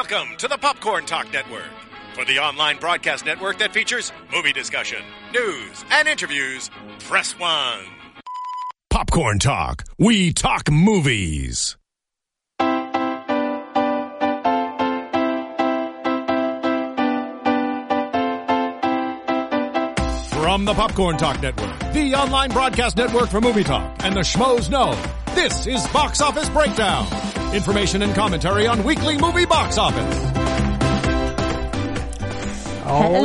Welcome to the Popcorn Talk Network, for the online broadcast network that features movie discussion, news, and interviews. Press 1. Popcorn Talk. We talk movies. From the Popcorn Talk Network, the online broadcast network for movie talk, and the schmoes know, this is Box Office Breakdown. Information and commentary on weekly movie box office. Oh, hello.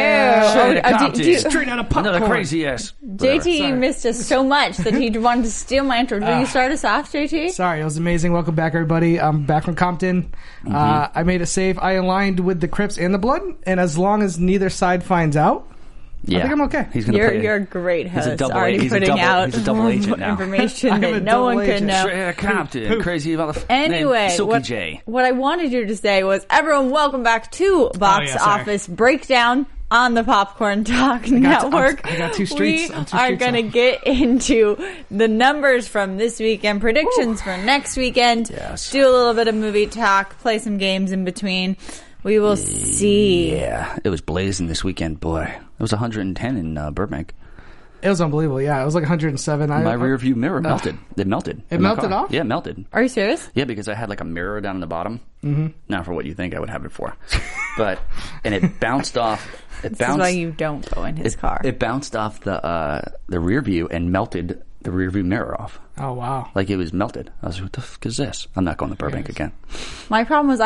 Yeah. Straight out of popcorn. Another crazy ass. JT missed us so much that he wanted to steal my intro. Will you start us off, JT? Sorry, it was amazing. Welcome back, everybody. I'm back from Compton. I made a save. I aligned with the Crips and the Blood, and as long as neither side finds out, I think I'm okay. He's gonna You're a great host. He's a double already he's a putting double- out he's a double agent now. information I'm a that no one double could agent. know. Straight out of Compton. Crazy motherfucker. Anyway, Silky J. what I wanted you to say was, everyone, welcome back to Box Office Breakdown on the Popcorn Talk Network. I got two streets. We I'm two are streets going to off. get into the numbers from this weekend, predictions for next weekend, Yes. do a little bit of movie talk, play some games in between. We will see. Yeah, it was blazing this weekend, boy. It was 110 in Burbank. It was unbelievable. Yeah, it was like 107. My rear view mirror melted. It melted. It in my melted car. off? Yeah, it melted. Are you serious? Yeah, because I had like a mirror down in the bottom. Mm-hmm. Not for what you think I would have it for. And it bounced off. This is why you don't go in his car. It bounced off the rear view and melted the rear view mirror off. Oh, wow. Like it was melted. I was like, what the fuck is this? I'm not going to Burbank again. My problem was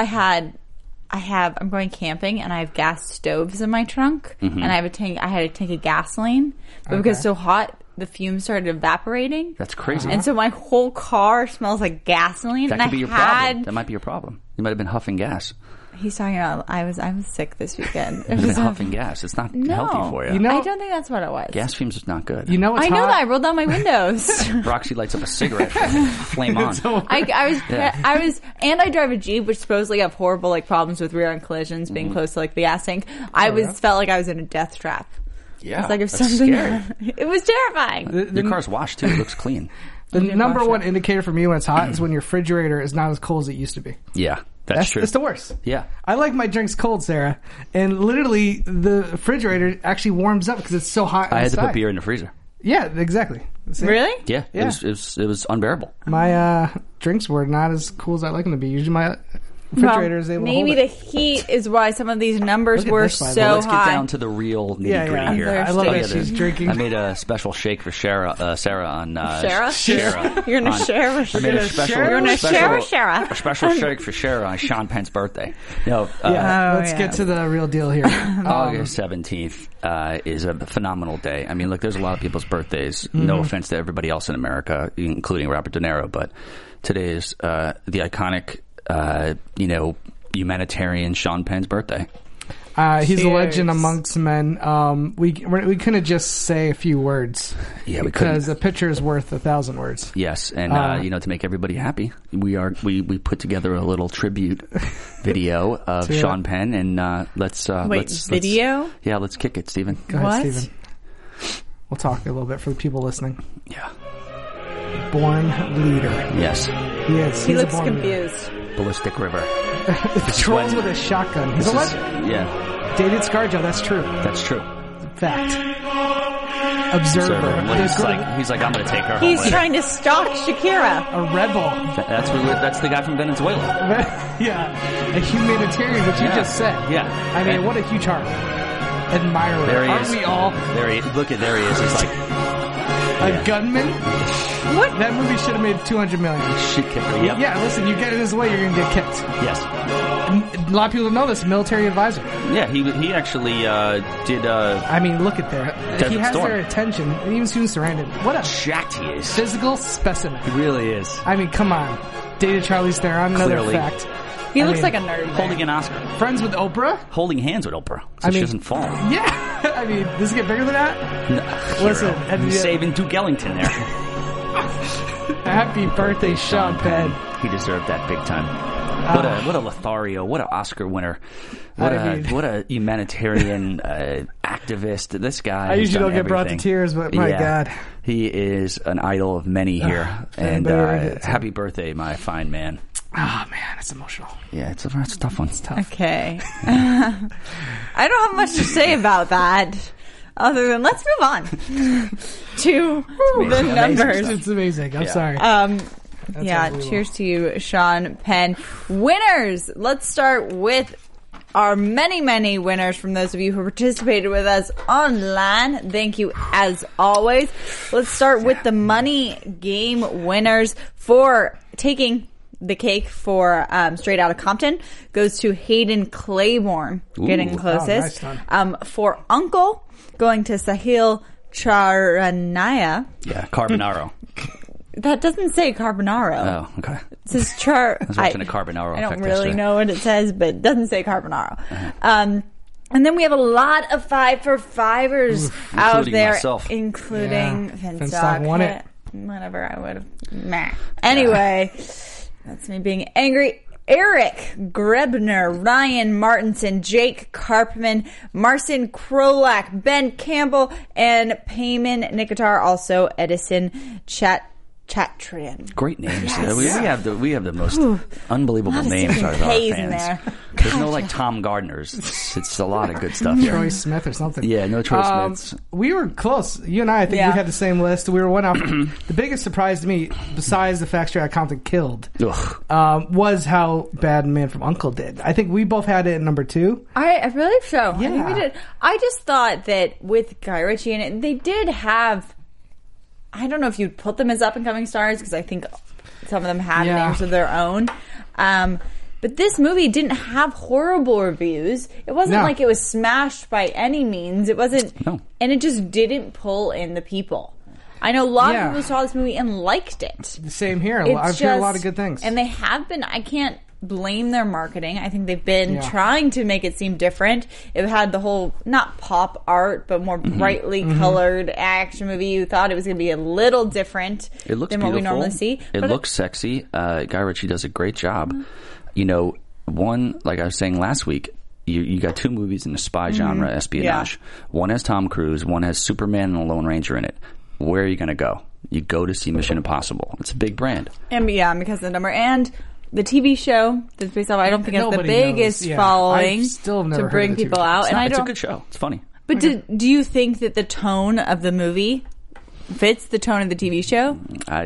I'm going camping and I have gas stoves in my trunk and I had a tank of gasoline, but because it's so hot, the fumes started evaporating. That's crazy. And so my whole car smells like gasoline. That and could be your problem. That might be your problem. You might have been huffing gas. He's talking about I was sick this weekend. You've been huffing gas. It's not healthy for you. You know- I don't think that's what it was. Gas fumes is not good. You know what's I know hot? that. I rolled down my windows. Roxy lights up a cigarette, flame on. And I drive a Jeep, which supposedly have horrible problems with rear end collisions, being close to the gas tank. Felt like I was in a death trap. Yeah, It's like if that's something. scary. It was terrifying. Your car's washed too. It looks clean. The number wash one it. indicator for me when it's hot is when your refrigerator is not as cold as it used to be. Yeah, that's true. It's the worst. Yeah. I like my drinks cold, Sarah. And literally, the refrigerator actually warms up because it's so hot I had to inside. put beer in the freezer. Yeah, exactly. See? Really? Yeah, Yeah. It was unbearable. My drinks were not as cool as I like them to be. Usually my refrigerator is able to hold maybe the it. heat is why some of these numbers Look at were this, by the way. so Let's get high. down to the real nitty Yeah, gritty yeah. here. I love that thirsty. she's drinking. I made a special shake for Sarah on Sarah? You're gonna share with I made a special. You're gonna share with Sarah. A special shake for Sarah on Sean Penn's birthday. No, Let's yeah. get to the real deal here. August 17th is a phenomenal day. I mean, look, there's a lot of people's birthdays. No offense to everybody else in America, including Robert De Niro, but today is the iconic, humanitarian Sean Penn's birthday. He's a Cheers. legend amongst men. We couldn't just say a few words. Yeah, we because couldn't. a picture is worth 1,000 words. Yes, and to make everybody happy, we put together a little tribute video of To Sean Penn, and let's video? Yeah, let's kick it, Stephen. Go ahead, What? Steven. We'll talk a little bit for the people listening. Yeah. Born leader. Yes. He is. He He's a looks born confused. Ballistic River. leader. Patrols with a shotgun. He's a This is- legend. yeah, Dated ScarJo. That's true. that's true. Fact. Observer. Well, he's like, I'm going to take her home. He's later. trying to stalk Shakira. A rebel. That's the guy from Venezuela. Yeah. A humanitarian, which you Yeah. just said. Yeah. I mean, And- what a huge heart. Admirer. There he Aren't is. we all? There he is. He's like, A gunman? What? That movie should have made $200 million. shit kicker. Yep. Yeah, listen, you get in his way, you're going to get kicked. Yes. A lot of people don't know this. Military advisor. Yeah, he actually did I mean, look at there. He Desert has Storm. their attention. And even Susan Sarandon. What a jacked he is. physical specimen. He really is. I mean, come on. Dated Charlize Theron, another Clearly. fact. He I looks mean, like a nerd. Holding an Oscar. Friends with Oprah? Holding hands with Oprah. So I she mean- doesn't fall. Yeah. I mean, does it get bigger than that? Listen, and He's yeah. saving Duke Ellington there. Happy birthday, Sean Penn. He deserved that big time. What a Lothario! What an Oscar winner! What a humanitarian activist! This guy. I usually don't get everything. brought to tears, but my God, he is an idol of many here. And happy birthday, my fine man. Oh man, it's emotional. Yeah, it's a tough one. It's tough. Okay. I don't have much to say about that. Other than let's move on to the numbers. It's amazing. I'm sorry. Cheers to you, Sean Penn. Winners! Let's start with our many, many winners from those of you who participated with us online. Thank you as always. Let's start with the money game winners for taking the cake for Straight Outta Compton goes to Hayden Claiborne, getting closest. Nice for Uncle, going to Sahil Charanaya. Yeah, Carbonaro. That doesn't say Carbonaro. Oh, okay. It says I was watching a Carbonaro. I don't really know what it says, but it doesn't say Carbonaro. And then we have a lot of 5 for 5ers out there, myself. Including Finstock won it. Whatever, I would have. Meh. Anyway, that's me being angry. Eric Grebner, Ryan Martinson, Jake Karpman, Marcin Krolak, Ben Campbell, and Payman Nikitar. Also, Edison Chatrian. Great names. Yes. We have the most unbelievable names out of our fans. There's no like Tom Gardners. It's a lot of good stuff here. Troy Smith or something. Yeah, no Troy Smiths. We were close. You and I think we had the same list. We were one off. The biggest surprise to me, besides the fact Straight Outta Compton killed, was how bad Man from U.N.C.L.E. did. I think we both had it at number 2. I believe so. Yeah. I think we did. I just thought that with Guy Ritchie in it, they did have. I don't know if you'd put them as up-and-coming stars, because I think some of them had names of their own. But this movie didn't have horrible reviews. It wasn't like it was smashed by any means. It wasn't... And it just didn't pull in the people. I know a lot of people saw this movie and liked it. The same here. I've heard a lot of good things. And they have been... I can't blame their marketing. I think they've been trying to make it seem different. It had the whole, not pop art, but more brightly colored action movie. You thought it was going to be a little different than what we normally see. It looks sexy. Guy Ritchie does a great job. You know, one, like I was saying last week, you got 2 movies in the spy genre, espionage. One has Tom Cruise, one has Superman and the Lone Ranger in it. Where are you going to go? You go to see Mission Impossible. It's a big brand. And because of the number. And the TV show that's based off, I don't think it's the biggest following to bring people out. It's a good show. It's funny. But do you think that the tone of the movie fits the tone of the TV show?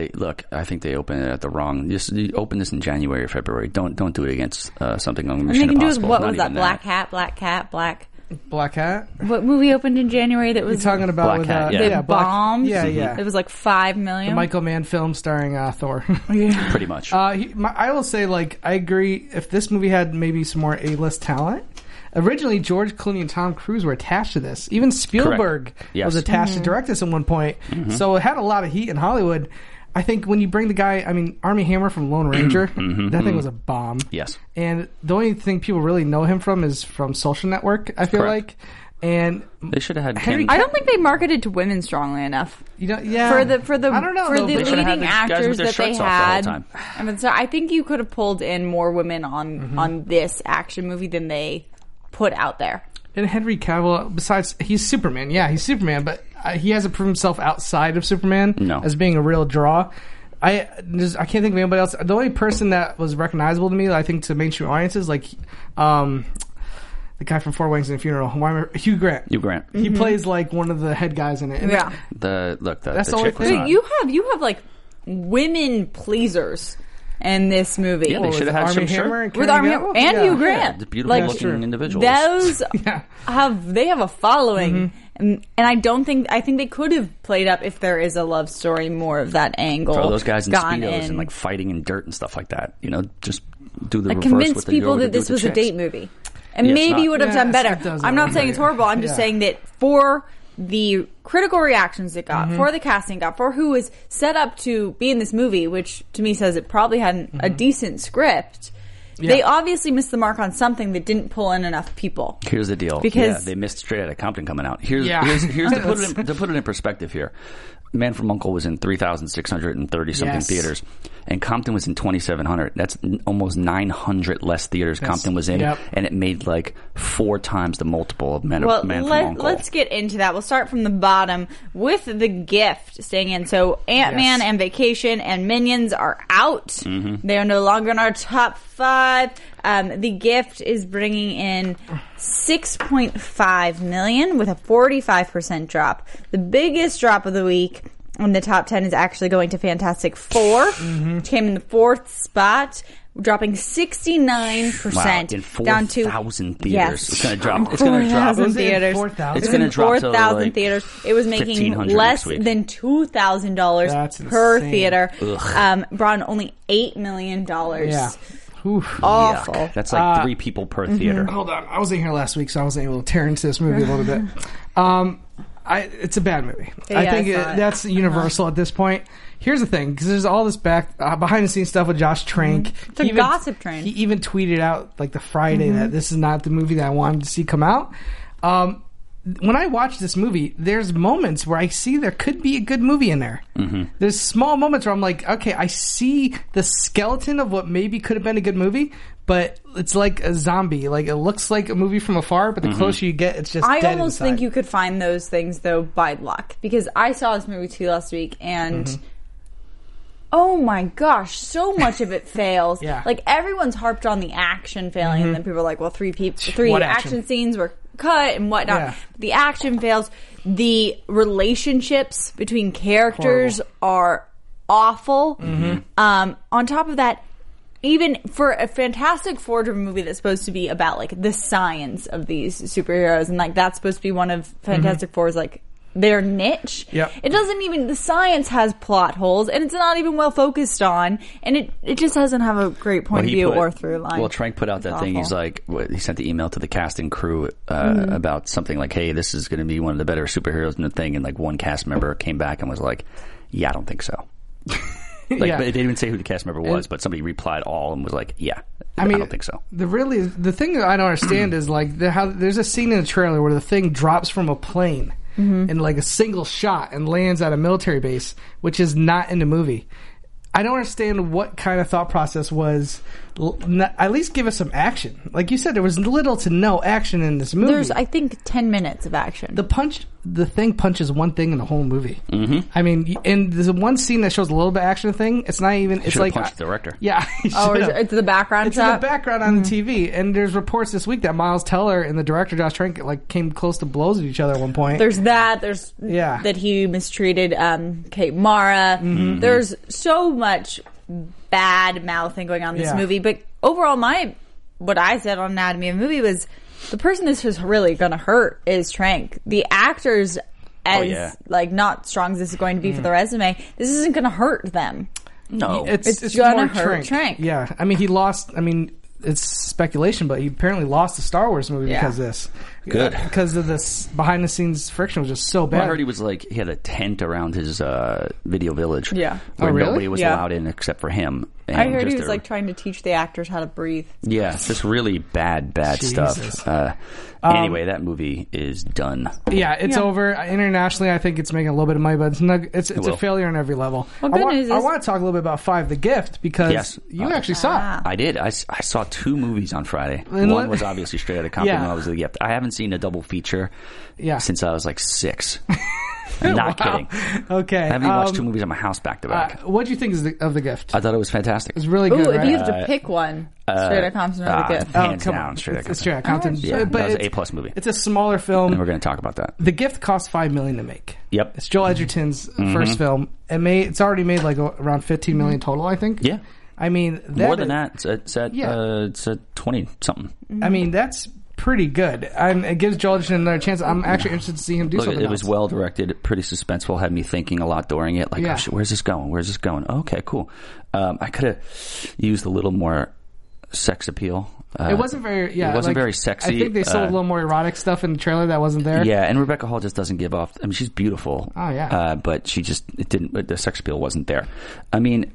I think they opened it at the wrong. You open this in January or February. Don't do it against something on Mission Impossible. What was that? Black Hat. What movie opened in January that was... You're talking about Black Hat, the bombs? Yeah. It was like $5 million. The Michael Mann film starring Thor. Pretty much. I will say, I agree, if this movie had maybe some more A-list talent... Originally, George Clooney and Tom Cruise were attached to this. Even Spielberg was attached to direct this at one point. So it had a lot of heat in Hollywood. I think when you bring the guy, Armie Hammer from Lone Ranger, that thing was a bomb. Yes. And the only thing people really know him from is from Social Network, I feel like. And they should have had I don't think they marketed to women strongly enough. For the I don't know, for the leading actors that they had. I think you could have pulled in more women on this action movie than they put out there. And Henry Cavill, besides, he's Superman. Yeah, he's Superman, but he hasn't proven himself outside of Superman as being a real draw. I can't think of anybody else. The only person that was recognizable to me, I think, to mainstream audiences, the guy from Four Weddings and a Funeral, Hugh Grant. He plays like one of the head guys in it. And that's the only thing. You have like women pleasers in this movie. Yeah, they should have had some shirt with Armie Hammer and Hugh Grant. Beautiful looking individuals. Those have a following, and I think they could have played up, if there is a love story, more of that angle. Throw those guys in Speedos and like fighting in dirt and stuff like that. Just do the reverse. Convince people that this was a date movie, and maybe you would have done better. I'm not saying it's horrible. I'm just saying that for the critical reactions it got, for the casting it got, for who was set up to be in this movie, which to me says it probably had a decent script, they obviously missed the mark on something that didn't pull in enough people. Here's the deal. Because they missed Straight Outta Compton coming out. Here's to put it in perspective here. Man from U.N.C.L.E. was in 3,630 something theaters, and Compton was in 2,700. That's almost 900 less theaters Compton was in, and it made like 4 times the multiple of Man from U.N.C.L.E. Let's get into that. We'll start from the bottom with The Gift staying in. So Ant-Man and Vacation and Minions are out. Mm-hmm. They are no longer in our top 5. The Gift is bringing in $6.5 million with a 45% drop. The biggest drop of the week in the top 10 is actually going to Fantastic Four, which came in the 4th spot, dropping 69% in 4, down to 4,000 theaters. Yes. It's going to drop. It's going to drop. 4,000 theaters. 4,000? It's going to drop to 4,000 like theaters. It was making less than $2,000 per theater. Brought in only $8 million. Yeah. Oof. Awful. Yuck. That's like 3 people per theater. Hold on. I wasn't here last week, so I wasn't able to tear into this movie a little bit. It's a bad movie. I think that's universal at this point. Here's the thing, because there's all this behind the scenes stuff with Josh Trank. It's a gossip train. He even tweeted out like the Friday that this is not the movie that I wanted to see come out. When I watch this movie, there's moments where I see there could be a good movie in there. Mm-hmm. There's small moments where I'm like, okay, I see the skeleton of what maybe could have been a good movie, but it's like a zombie. Like, it looks like a movie from afar, but the closer you get, it's just dead I almost inside. think you could find those things, though, by luck. Because I saw this movie, too, last week, and... Oh my gosh, so much of it fails. Like, everyone's harped on the action failing, and then people are like, well, 3 action scenes were cut and whatnot. The action fails. The relationships between characters are awful. On top of that, even for a Fantastic Four-driven movie that's supposed to be about, like, the science of these superheroes, and, like, that's supposed to be one of Fantastic Four's, like, their niche. It doesn't even, the science has plot holes, and it's not even well focused on, and it just doesn't have a great point of view or through line. Well, Trank put out that thing. He's like, he sent the email to the cast and crew about something like, hey, this is going to be one of the better superheroes in the thing, and like one cast member came back and was like, yeah, I don't think so. But they didn't even say who the cast member was, but somebody replied all and was like, yeah, I don't think so. The thing that I don't understand is like there's a scene in the trailer where the thing drops from a plane in like a single shot and lands at a military base, which is not in the movie. I don't understand what kind of thought process was. At least give us some action. Like you said, there was little to no action in this movie. There's, I think, 10 minutes of action. The thing punches one thing in the whole movie. I mean, and there's one scene that shows a little bit of action thing. It's not even. It's like punched the director. Yeah. It's the background. It's in the background on the TV. And there's reports this week that Miles Teller and the director Josh Trank like came close to blows at each other at one point. There's that. There's that he mistreated Kate Mara. There's so much bad mouthing going on in this movie, but overall what I said on Anatomy of a Movie was the person this is really gonna hurt is Trank. The actors, as like not strong as this is going to be for the resume, this isn't gonna hurt them. No, it's gonna hurt Trank. Yeah, I mean he lost. I mean it's speculation, but he apparently lost the Star Wars movie because of this. Good. Because of this behind the scenes friction was just so bad. Well, I heard he was like, he had a tent around his video village. Yeah. Where nobody was allowed in except for him. And I heard he was like trying to teach the actors how to breathe. Yeah, just really bad stuff. Anyway, that movie is done. Yeah, it's over. Internationally, I think it's making a little bit of money, but it's a failure on every level. Well, I want to talk a little bit about 5, The Gift, because you actually saw it. I did. I saw 2 movies on Friday. One was obviously Straight Outta Compton, and one was The Gift. I haven't seen a double feature since I was like 6. Not kidding. Okay. I haven't even watched 2 movies at my house back to back. What do you think of The Gift? I thought it was fantastic. It's really good, right? If you have to pick one, Straight Outta Compton or The Gift? Hands down, Straight Outta Compton. Straight Outta Compton. Yeah, but that was an A+ movie. It's a smaller film. And we're going to talk about that. The Gift cost $5 million to make. Yep. It's Joel Edgerton's first film. It's already made like around $15 million total, I think. Yeah. I mean, more than that. It's at 20 something. I mean, that's pretty good. It gives Joel Edgerton another chance. I'm actually interested to see him do something. It was well directed, pretty suspenseful. Had me thinking a lot during it. Like, oh, shit, where's this going? Where's this going? Oh, okay, cool. I could have used a little more sex appeal. It wasn't very. Yeah, it wasn't very sexy. I think they sold a little more erotic stuff in the trailer that wasn't there. Yeah, and Rebecca Hall just doesn't give off. I mean, she's beautiful. Oh yeah. But she just the sex appeal wasn't there. I mean,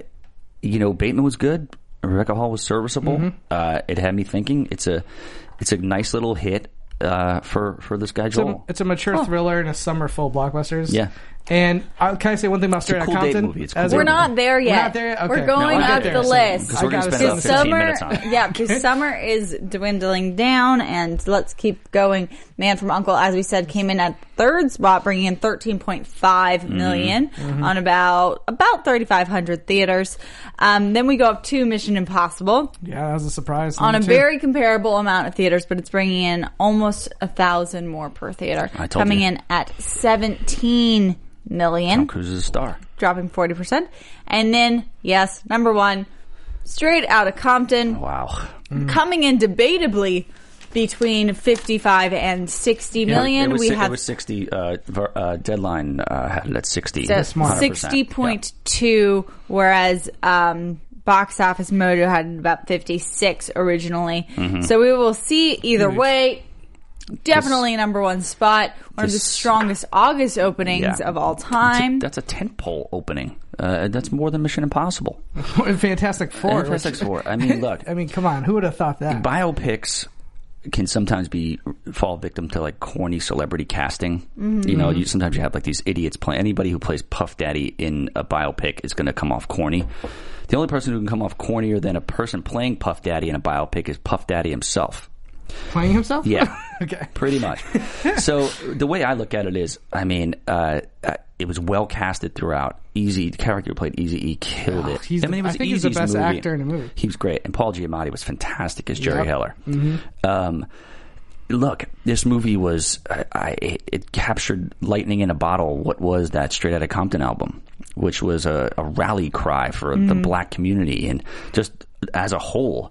Bateman was good. Rebecca Hall was serviceable. It had me thinking. It's a nice little hit for this guy Joel. It's a mature thriller in a summer full of blockbusters. Yeah. And can I say one thing about Straight Outta Compton? We're not there yet. We're not there? Okay. We're going up the list. Because we're going to spend about 15 minutes on it. Yeah, because summer is dwindling down, and let's keep going. Man from U.N.C.L.E., as we said, came in at third spot, bringing in $13.5 million on about 3,500 theaters. Then we go up to Mission Impossible. Yeah, that was a surprise. On a very comparable amount of theaters, but it's bringing in almost 1,000 more per theater. Coming in at $17 million. Tom Cruise is a star. Dropping 40%. And then, yes, number one, Straight Outta Compton. Wow. Coming in debatably between 55 and 60 million. It was 60. Deadline had it at 60. So 60.2, whereas Box Office Mojo had about 56 originally. So we will see either way. Definitely number one spot. One of the strongest August openings of all time. That's a tentpole opening. That's more than Mission Impossible. Fantastic Four. Fantastic Four. I mean, look. I mean, come on. Who would have thought that? Biopics can sometimes fall victim to like corny celebrity casting. You know, sometimes you have like these idiots playing. Anybody who plays Puff Daddy in a biopic is going to come off corny. The only person who can come off cornier than a person playing Puff Daddy in a biopic is Puff Daddy himself. Playing himself? Yeah. Okay. Pretty much. So the way I look at it is, I mean, it was well casted throughout. The character who played Eazy-E killed it. I think he's the best actor in the movie. He was great. And Paul Giamatti was fantastic as Jerry Heller. Look, this movie was, it captured lightning in a bottle what was that Straight Outta Compton album, which was a rally cry for the black community and just as a whole.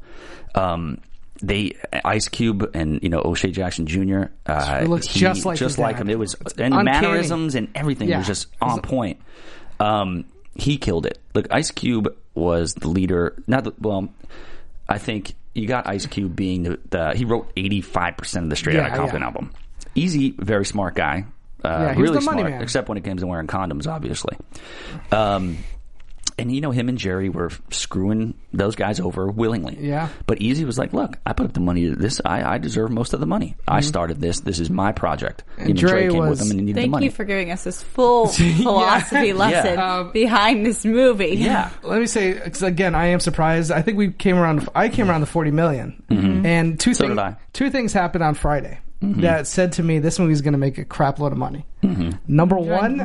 Ice Cube and O'Shea Jackson Jr. It looks just like him. It was and mannerisms and everything was just on point. He killed it. Look, Ice Cube was the leader. I think you got Ice Cube being he wrote 85% of the Straight Outta Compton album. Easy, very smart guy. Really smart, except when it comes to wearing condoms, obviously. And him and Jerry were screwing those guys over willingly. Yeah. But Eazy was like, look, I put up the money to this. I deserve most of the money. I started this. This is my project. And Dre came with him and he needed the money. Thank you for giving us this full philosophy lesson behind this movie. Yeah. Let me say, because again, I am surprised. I think I came around the 40 million. And two things happened on Friday. That said to me, this movie's going to make a crap load of money. Number one,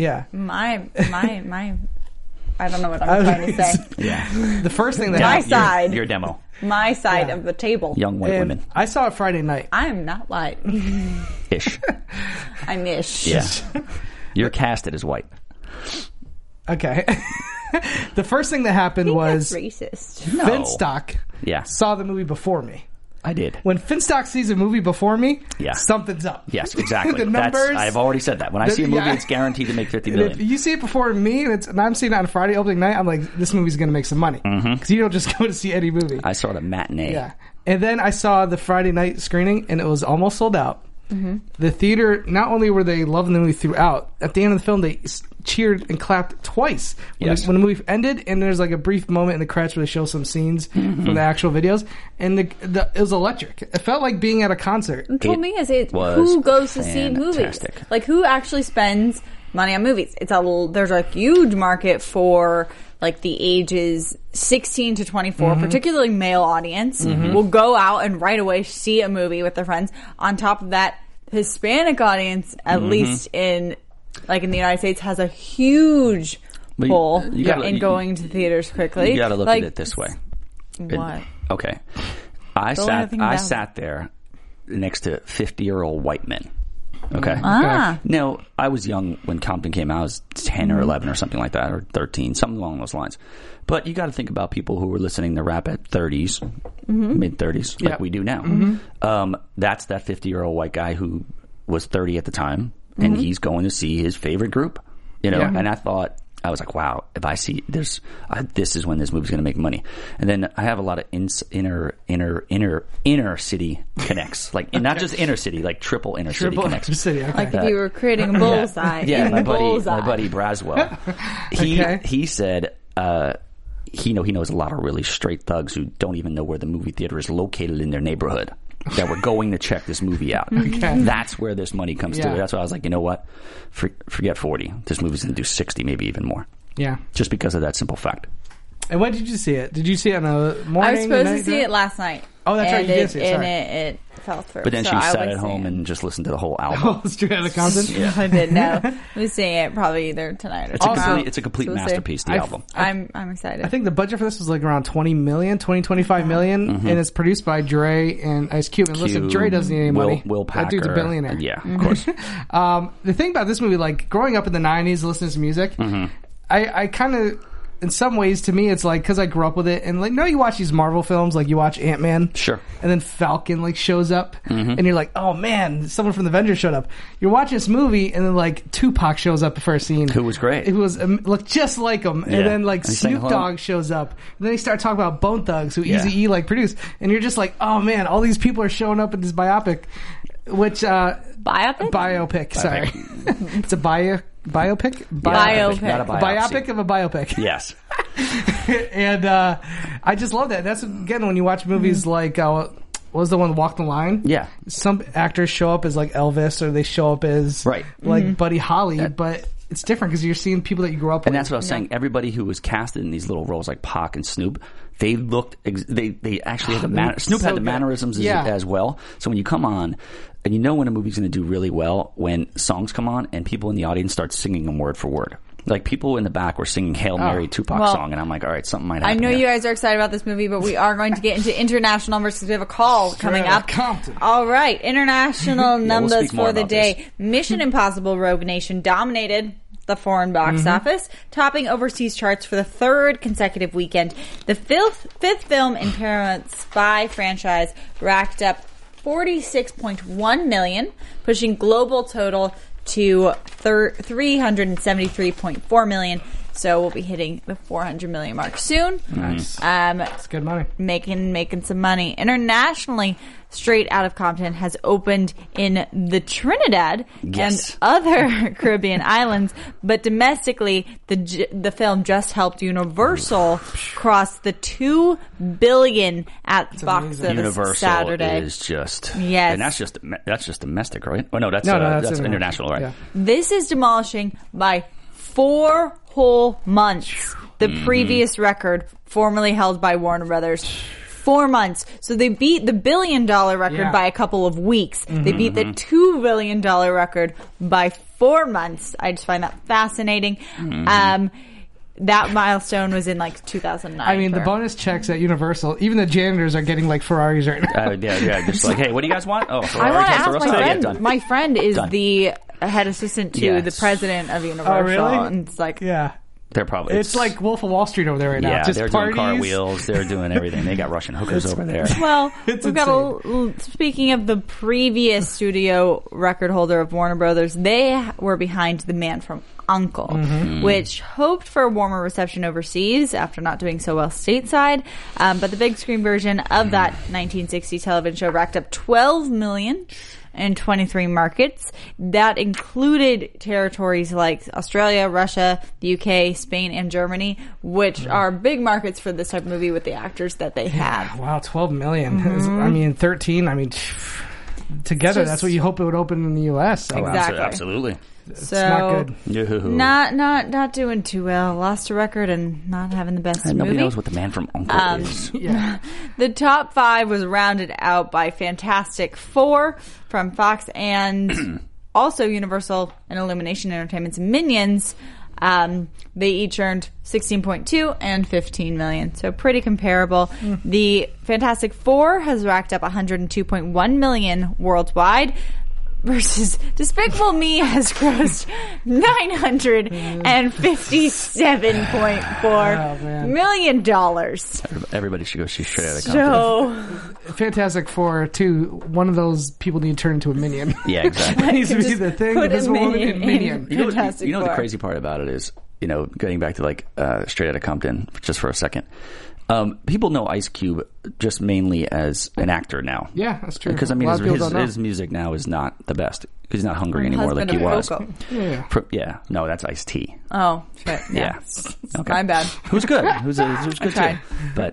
I don't know what I'm trying to say. Yeah. The first thing that my side, your demo, my side of the table. Young white women. I saw it Friday night. I am not white. Ish. I'm ish. Yeah. You're casted as white. Okay. The first thing that happened was that's racist. Finstock saw the movie before me. I did. When Finstock sees a movie before me, something's up. Yes, exactly. The numbers. I've already said that. When I see a movie, it's guaranteed to make $50 million. If you see it before me, and I'm seeing it on Friday opening night, I'm like, this movie's going to make some money. Because you don't just go to see any movie. I saw the matinee. Yeah. And then I saw the Friday night screening, and it was almost sold out. The theater, not only were they loving the movie throughout, at the end of the film, they cheered and clapped twice when the movie ended, and there's like a brief moment in the credits where they show some scenes from the actual videos, and it was electric. It felt like being at a concert. Who goes to see movies? Like, who actually spends money on movies? There's a huge market for like the ages 16 to 24, particularly male audience, will go out and right away see a movie with their friends. On top of that, Hispanic audience, at least in the United States, has a huge pull in going to theaters quickly. You got to look at it this way. What? Okay. I sat there next to 50-year-old white men. Okay. Now, I was young when Compton came out. I was 10 or 11 or something like that, or 13, something along those lines. But you got to think about people who were listening to rap at 30s, mid-30s, like we do now. That's that 50-year-old white guy who was 30 at the time, and he's going to see his favorite group. And I was like, wow, if I see this is when this movie's going to make money. And then I have a lot of inner city connects, like not just inner city, like triple inner city connects. City, okay. Like if you were creating a bullseye. My buddy Braswell. He said he knows a lot of really straight thugs who don't even know where the movie theater is located in their neighborhood. that were going to check this movie out. Okay. That's where this money comes to. That's why I was like, you know what? Forget 40. This movie's going to do 60, maybe even more. Yeah. Just because of that simple fact. And when did you see it? Did you see it in the morning? I was supposed to see it last night. Oh, that's right. You did see it. And it fell through. But then she sat at home and just listened to the whole album. Oh, Straight Outta Compton? Yeah. I did. No, I'm seeing it probably either tonight or tomorrow. It's a complete masterpiece, the album. I'm excited. I think the budget for this was like around $25 million, and it's produced by Dre and Ice Cube. And listen, Dre doesn't need any money. Will Packer. That dude's a billionaire. Yeah, of course. The thing about this movie, like growing up in the 90s, listening to music, I kind of... In some ways, to me, it's like, because I grew up with it, and like, you watch these Marvel films, like you watch Ant-Man, sure, and then Falcon like shows up, and you're like, oh man, someone from the Avengers showed up. You're watching this movie, and then like Tupac shows up the first scene, who was great. It was looked just like him, and then like Snoop Dogg shows up, and then they start talking about Bone Thugs, who Eazy-E like produced, and you're just like, oh man, all these people are showing up in this biopic, which biopic, sorry, it's a biopic? Biopic. Not a biopic of a biopic. Yes. And I just love that. That's, again, when you watch movies like, what was the one, Walk the Line? Yeah. Some actors show up as like Elvis, or they show up as like Buddy Holly, but it's different because you're seeing people that you grew up with. And that's what I was saying. Everybody who was casted in these little roles like Pac and Snoop, they looked, they actually had Snoop had the mannerisms as well. So when you come on, and you know when a movie's going to do really well when songs come on and people in the audience start singing them word for word. Like people in the back were singing Hail Mary Tupac song, and I'm like, all right, something might happen. I know you guys are excited about this movie, but we are going to get into international numbers because we have a call coming up. Compton. All right, international numbers for the day. Mission Impossible: Rogue Nation dominated the foreign box office, topping overseas charts for the third consecutive weekend. The fifth film in Paramount's spy franchise racked up $46.1 million, pushing global total to $373.4 million. So we'll be hitting the 400 million mark soon. Nice. That's good money. Making some money. Internationally, Straight Outta Compton has opened in the Trinidad and other Caribbean islands, but domestically, the film just helped Universal cross the $2 billion at the box office Universal Saturday. Is just and that's just domestic, right? Oh no, that's international, right? Yeah. This is demolishing by 4 whole months the previous record formerly held by Warner Brothers. 4 months. So they beat the $1 billion record by a couple of weeks. They beat the $2 billion record by 4 months. I just find that fascinating. That milestone was in like 2009. I mean, the bonus checks at Universal, even the janitors are getting like Ferraris right now. Just like, hey, what do you guys want? Oh, Ferrari, I want to ask my friend. done. My friend is Done. the head assistant to the president of Universal. Oh, really? And it's like, They're probably it's like Wolf of Wall Street over there right now. Just they're parties. doing cartwheels. They're doing everything. They got Russian hookers over there. Well, we've got speaking of the previous studio record holder of Warner Brothers, they were behind The Man from U.N.C.L.E., which hoped for a warmer reception overseas after not doing so well stateside. But the big screen version of that 1960 television show racked up $12 million in 23 markets. That included territories like Australia, Russia, the UK, Spain, and Germany, which are big markets for this type of movie with the actors that they have. Wow, 12 million. I mean, 13. I mean, together, that's what you hope it would open in the U.S. So. Exactly. Absolutely. It's not good. Not doing too well. Lost a record and not having the best movie. Nobody knows what The Man from U.N.C.L.E. is. The top 5 was rounded out by Fantastic Four from Fox and also Universal and Illumination Entertainment's Minions. They each earned 16.2 and 15 million. So pretty comparable. The Fantastic Four has racked up 102.1 million worldwide. Versus Despicable Me has grossed $957.4 million. Everybody should go see Straight Outta Compton. So, Fantastic Four, too. One of those people need to turn into a minion. Yeah, exactly. That needs to be the thing. Put a minion. You know the crazy part about it is, getting back to like Straight Outta Compton just for a second. People know Ice Cube just mainly as an actor now. Yeah, that's true. Because, I mean, his music now is not the best. Because he's not hungry anymore like he was. No, that's Ice-T. Oh, shit. Yeah. Okay. My bad. Who's good? Who's good too. But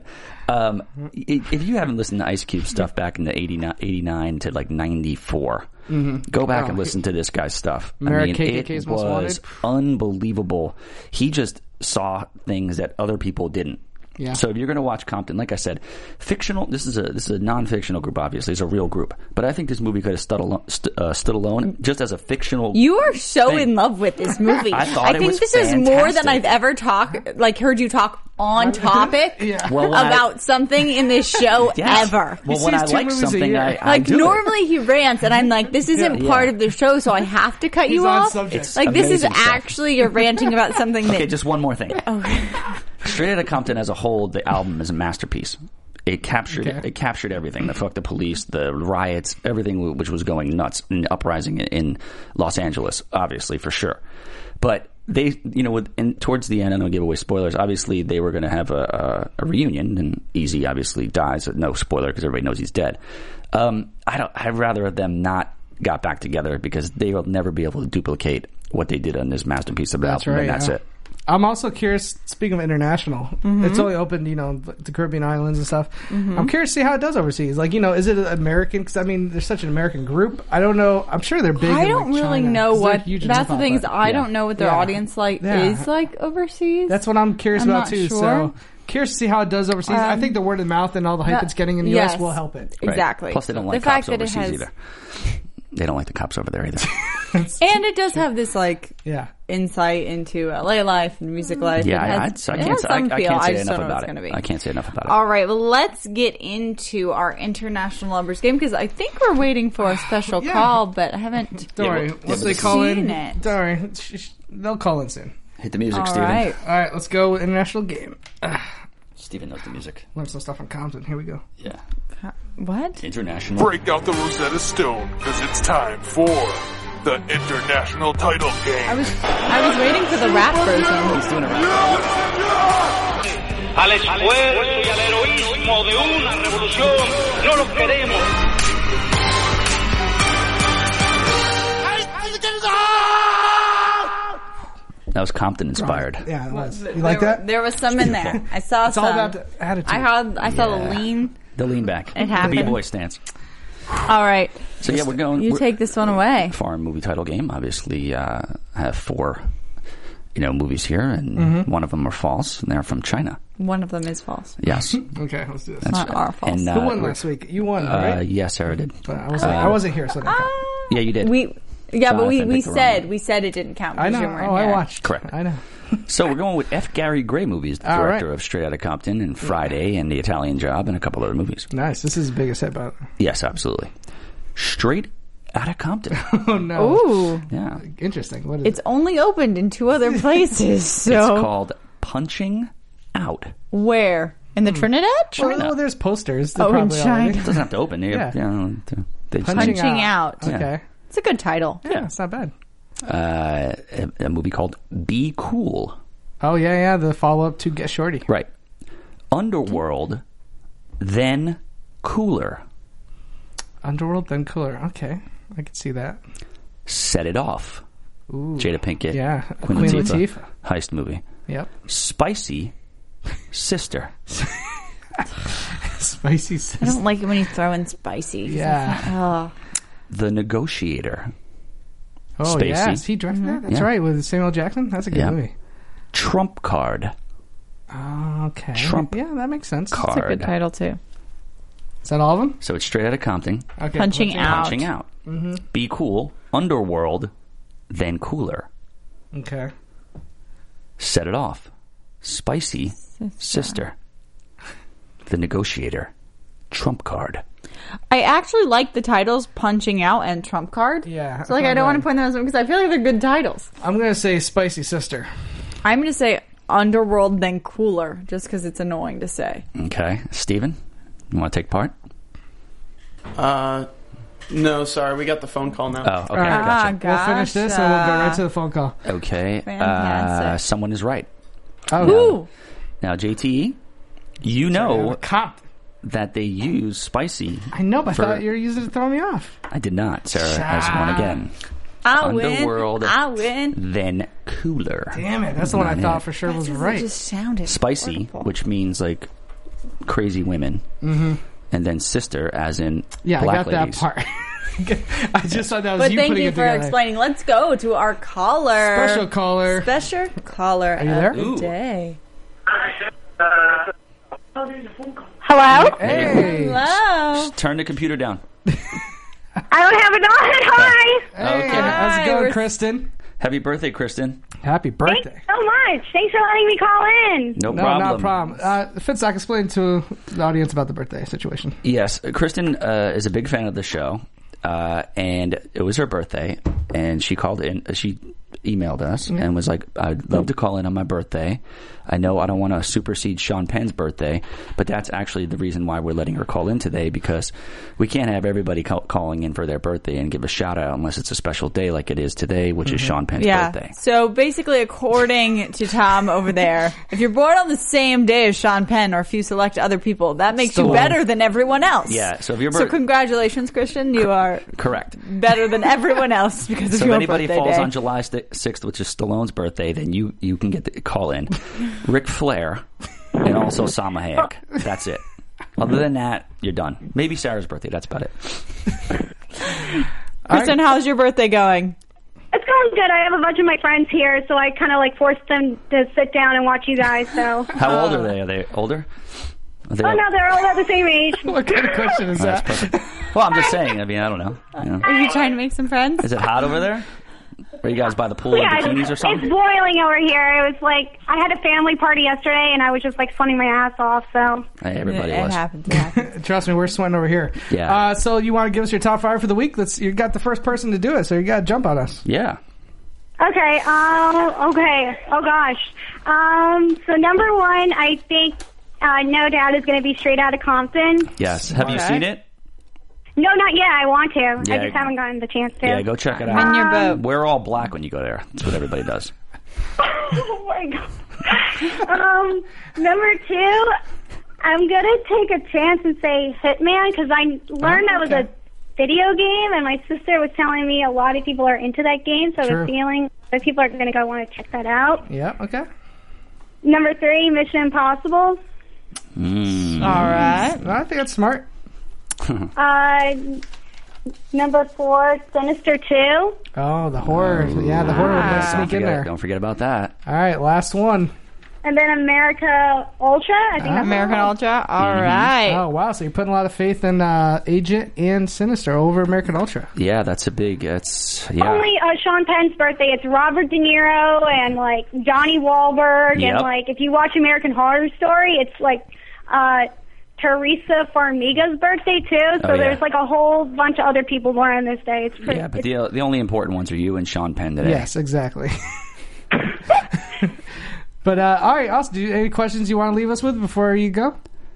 if you haven't listened to Ice Cube stuff back in the 89 to like 94, go back and listen to this guy's stuff. It was unbelievable. He just saw things that other people didn't. Yeah. So if you're going to watch Compton, like I said, fictional. This is a non-fictional group. Obviously, it's a real group. But I think this movie could have stood alone, just as a fictional. You are so in love with this movie. I think this fantastic. is more than I've ever heard you talk on topic about something in this show ever. Well, when I like something, I do normally he rants, and I'm like, this isn't part of the show, so I have to cut you off. Like this is actually you're ranting about something. Okay, just one more thing. Straight Outta Compton as a whole, the album is a masterpiece. It captured everything. The fuck the police, the riots, everything which was going nuts, an uprising in Los Angeles, obviously, for sure. But they, towards the end, I don't give away spoilers, obviously they were going to have a reunion, and Eazy obviously dies. No spoiler, because everybody knows he's dead. I'd rather them not got back together, because they will never be able to duplicate what they did on this masterpiece of the album, and that's it. I'm also curious, speaking of international, it's only opened, the Caribbean islands and stuff. I'm curious to see how it does overseas. Like, is it American? Because, I mean, there's such an American group. I don't know. I'm sure they're big. I don't really China, know what. That's the thing is, I don't know what their audience is like overseas. That's what I'm curious about, too. Sure. So, curious to see how it does overseas. I think the word of mouth and all the hype it's getting in the U.S. will help it. Right. Exactly. Plus, they don't like cops overseas either. They don't like the cops over there either. And it does have this insight into LA life and music life. Yeah, I can't say enough about it. I can't say enough about it. All right, well, let's get into our international lovers game, because I think we're waiting for a special call, but I haven't. Don't worry, once they call in, don't worry, they'll call in soon. Hit the music, Steven. Right. All right, let's go with international game. Steven knows the music. Learn some stuff on Compton. Here we go. Yeah. What? International. Break out the Rosetta Stone, because it's time for the international title game. I was waiting for the rap version. He's doing a rap. Al esfuerzo y al heroísmo de una revolución, no los queremos. That was Compton inspired. Yeah, it was. You like that? There was some in there. I saw some. It's all about the attitude. I saw the lean. The lean back. It happened. The B-boy stance. All right. So we're going. You take this one away. Foreign movie title game. Obviously, I have 4, movies here, and one of them are false, and they're from China. One of them is false. Yes. Okay, let's do this. That's not our fault. And, who won last week? You won, right? Yes, Sarah did. But I wasn't here, so that yeah, you did. We said it didn't count. I know. I watched. Correct. I know. So we're going with F. Gary Gray movies, the director of Straight Outta Compton and Friday and The Italian Job and a couple other movies. Nice. This is the biggest hit about it. Yes, absolutely. Straight Outta Compton. Oh, no. Ooh. Yeah. Interesting. What is it's only opened in 2 other places. So. It's called Punching Out. Where? In the Trinidad? China. Well, there's posters. In China. It doesn't have to open. Punching Out. Okay. Yeah. It's a good title. Yeah, it's not bad. A movie called Be Cool. Oh, yeah, the follow-up to Get Shorty. Right. Underworld, then Cooler. Underworld, then Cooler. Okay, I can see that. Set It Off. Ooh. Jada Pinkett. Yeah, Queen Latifah. Heist movie. Yep. Spicy Sister. Spicy Sister. I don't like it when you throw in spicy. Yeah. The Negotiator. Oh, Spacey. yes. He directed that? That's right, with Samuel Jackson? That's a good movie. Trump Card. Oh, okay. Trump Yeah, that makes sense. Card. That's a good title, too. Is that all of them? So it's Straight Outta Compton. Okay. Punching Out. Punching Out. Mm-hmm. Be Cool. Underworld, then Cooler. Okay. Set It Off. Spicy Sister. The Negotiator. Trump Card. I actually like the titles Punching Out and Trump Card. Yeah. So, I don't want to point those out because I feel like they're good titles. I'm going to say Spicy Sister. I'm going to say Underworld, then Cooler, just because it's annoying to say. Okay. Steven, you want to take part? No, sorry. We got the phone call now. Oh, okay. Gotcha. We'll finish this and we'll go right to the phone call. Okay. Fantastic. Someone is right. Oh. Now, JTE, You know Compton. that they use spicy. I know, but I thought you were using it to throw me off. I did not, Sarah. As one again. Underworld, I win. Then Cooler. Damn it, that's the one I thought for sure was right. It just sounded spicy, horrible. which means like crazy women, and then sister, as in black I got ladies. that part. I just thought that was but you thank putting you it for together. explaining. Let's go to our caller. Special caller. Special caller Are you there? of the day. Hello? Hey. Hello. Turn the computer down. I don't have it on. Hi. Hey, Okay. how's it Hi, going, we're- Kristen? Happy birthday, Kristen. Happy birthday. Thanks so much. Thanks for letting me call in. No No, problem. not a problem. Finstock, explain to the audience about the birthday situation. Yes, Kristen is a big fan of the show, and it was her birthday, and she called in. She emailed us and was like, "I'd love to call in on my birthday. I know I don't want to supersede Sean Penn's birthday, but that's actually the reason why we're letting her call in today, because we can't have everybody calling in for their birthday and give a shout out unless it's a special day like it is today, which is Sean Penn's birthday." So basically, according to Tom over there, if you're born on the same day as Sean Penn or if you select other people, that makes you better than everyone else. Yeah. So if you're So congratulations, Christian. You are correct. better than everyone else because of So if your anybody birthday falls day. on July 6th, which is Stallone's birthday, then you can get the call in. Ric Flair and also Salma Hayek. That's it. Other than that, you're done. Maybe Sarah's birthday. That's about it. Kristen, how's your birthday going? It's going good. I have a bunch of my friends here, so I kind of like forced them to sit down and watch you guys. So. How old are they? Are they older? Are they Oh no, they're all about the same age. What kind of question is That's that? perfect. Well, I'm just saying. I mean, I don't know. You know. Are you trying to make some friends? Is it hot over there? Are you guys by the pool in Yeah, bikinis or it's something? boiling over here. It was like I had a family party yesterday, and I was just like sunning my ass off. So. Hey, everybody it was. happens. It happens. Trust me, we're sweating over here. Yeah. So you want to give us your top 5 for the week? You got the first person to do it, so you got to jump on us. Yeah. Okay. Okay. Oh gosh. So number 1, I think no doubt is going to be Straight Outta Compton. Yes. Have you seen it? No, not yet. I want to. Yeah. I just haven't gotten the chance to. Yeah, go check it I'm out. in your boat. We're all black when you go there. That's what everybody does. Oh my god. Number 2, I'm gonna take a chance and say Hitman because I learned that was a video game, and my sister was telling me a lot of people are into that game, so I True. have a feeling that people are gonna go want to check that out. Yeah, okay. Number 3, Mission Impossible. All right. Well, I think that's smart. Number 4, Sinister 2. Oh, the horror. Yeah, the horror would sneak in there. Don't forget about that. All right, last one. And then America Ultra. I think that's American Ultra. All right. Oh, wow. So you're putting a lot of faith in Agent and Sinister over American Ultra. Yeah, that's a big. That's only Sean Penn's birthday. It's Robert De Niro and like Johnny Wahlberg Yep. and like if you watch American Horror Story, it's like Teresa Farmiga's birthday too. So Oh, yeah. there's like a whole bunch of other people born on this day. It's pretty. Yeah, but the only important ones are you and Sean Penn today. Yes, exactly. But all right, also, do you any questions you want to leave us with before you go?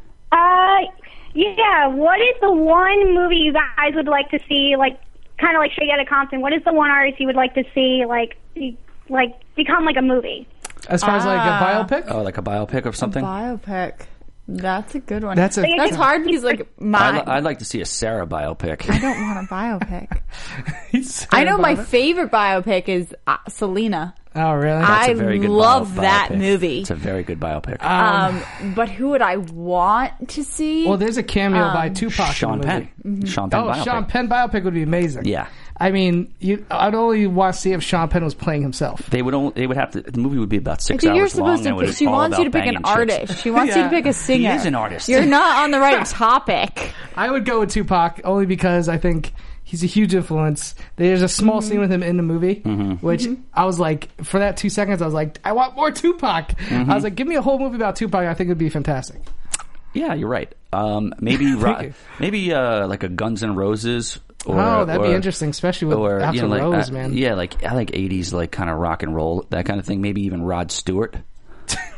Yeah. What is the one movie you guys would like to see? Like, kind of like Straight Outta Compton. What is the one artist you would like to see? Like become like a movie? As far as like a biopic? Oh, like a biopic of something? Biopic. That's a good one. That's hard because like I'd like to see a Sarah biopic. I don't want a biopic. I know my favorite biopic is Selena. Oh, really? That's I a very good love that biopic. movie. It's a very good biopic. But who would I want to see? Well, there's a cameo by Tupac. Sean in the Penn. movie. Sean Penn biopic. Sean Penn biopic would be amazing. Yeah. I mean, I'd only want to see if Sean Penn was playing himself. They would have to. The movie would be about 6 I think you're hours long. supposed and it to. would She all wants you to about pick an banging chicks. artist. She wants you to pick a singer. He is an artist. You're not on the right topic. I would go with Tupac only because I think he's a huge influence. There's a small scene with him in the movie, which I was like, for that 2 seconds, I was like, I want more Tupac. I was like, give me a whole movie about Tupac. I think it'd be fantastic. Yeah, you're right. Maybe like a Guns N' Roses. That'd be interesting, especially with After Rose, man. Yeah, like I like 80s, like kind of rock and roll, that kind of thing. Maybe even Rod Stewart.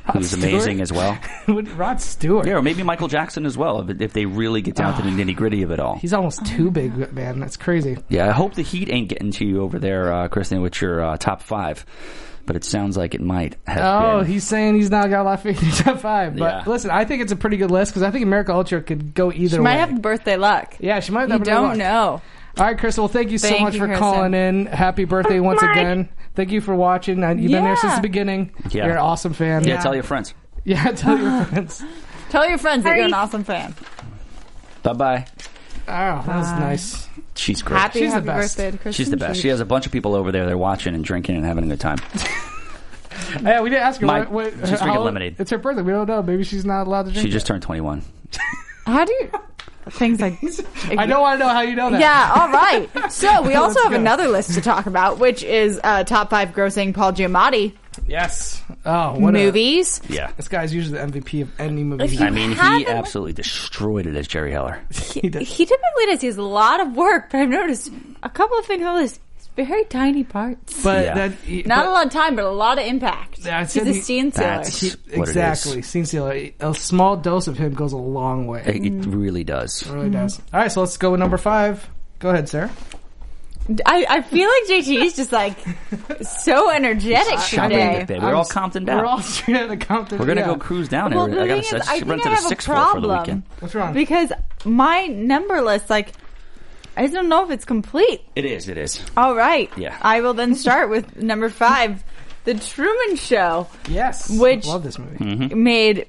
who's amazing as well. Rod Stewart. Yeah, or maybe Michael Jackson as well, if they really get down to the nitty-gritty of it all. He's almost too big, man. That's crazy. Yeah, I hope the heat ain't getting to you over there, Kristen, with your top 5. But it sounds like it might have been. He's saying he's not got a lot of faith in top 5. But listen, I think it's a pretty good list because I think America Ultra could go either way. She might have birthday luck. Yeah, she might have birthday luck. You don't know. All right, Kristen, well, thank you so much for calling in. Happy birthday once again. Thank you for watching. You've been there since the beginning. Yeah. You're an awesome fan. Yeah, tell your friends. Yeah, tell your friends. Tell your friends that you're an awesome fan. Bye-bye. Oh, that was nice. She's great. Happy birthday to Kristen. She's the best. She has a bunch of people over there. They're watching and drinking and having a good time. Yeah, we didn't ask her. She's drinking lemonade. It's her birthday. We don't know. Maybe she's not allowed to drink. She just turned 21. How do you... Things like... I don't want to know how you know that. Yeah, all right. So we also have another list to talk about, which is top 5 grossing Paul Giamatti. Yes. Oh, what movies. Yeah. This guy's usually the MVP of any movie. I mean, he absolutely destroyed it as Jerry Heller. He typically does. He has a lot of work, but I've noticed a couple of things on this. Very tiny parts. But not a lot of time, but a lot of impact. He's a scene sealer. Exactly. Scene sealer. A small dose of him goes a long way. It really does. It really does. All right, so let's go with number 5. Go ahead, Sarah. I feel like JT is just like so energetic today. We're all Compton down. We're all straight out of Compton. We're going to go cruise down there. I rented a 6-4 for the weekend. What's wrong? Because my number list, I don't know if it's complete. It is. All right. Yeah. I will then start with number 5, The Truman Show. Yes. Which I love this movie. Made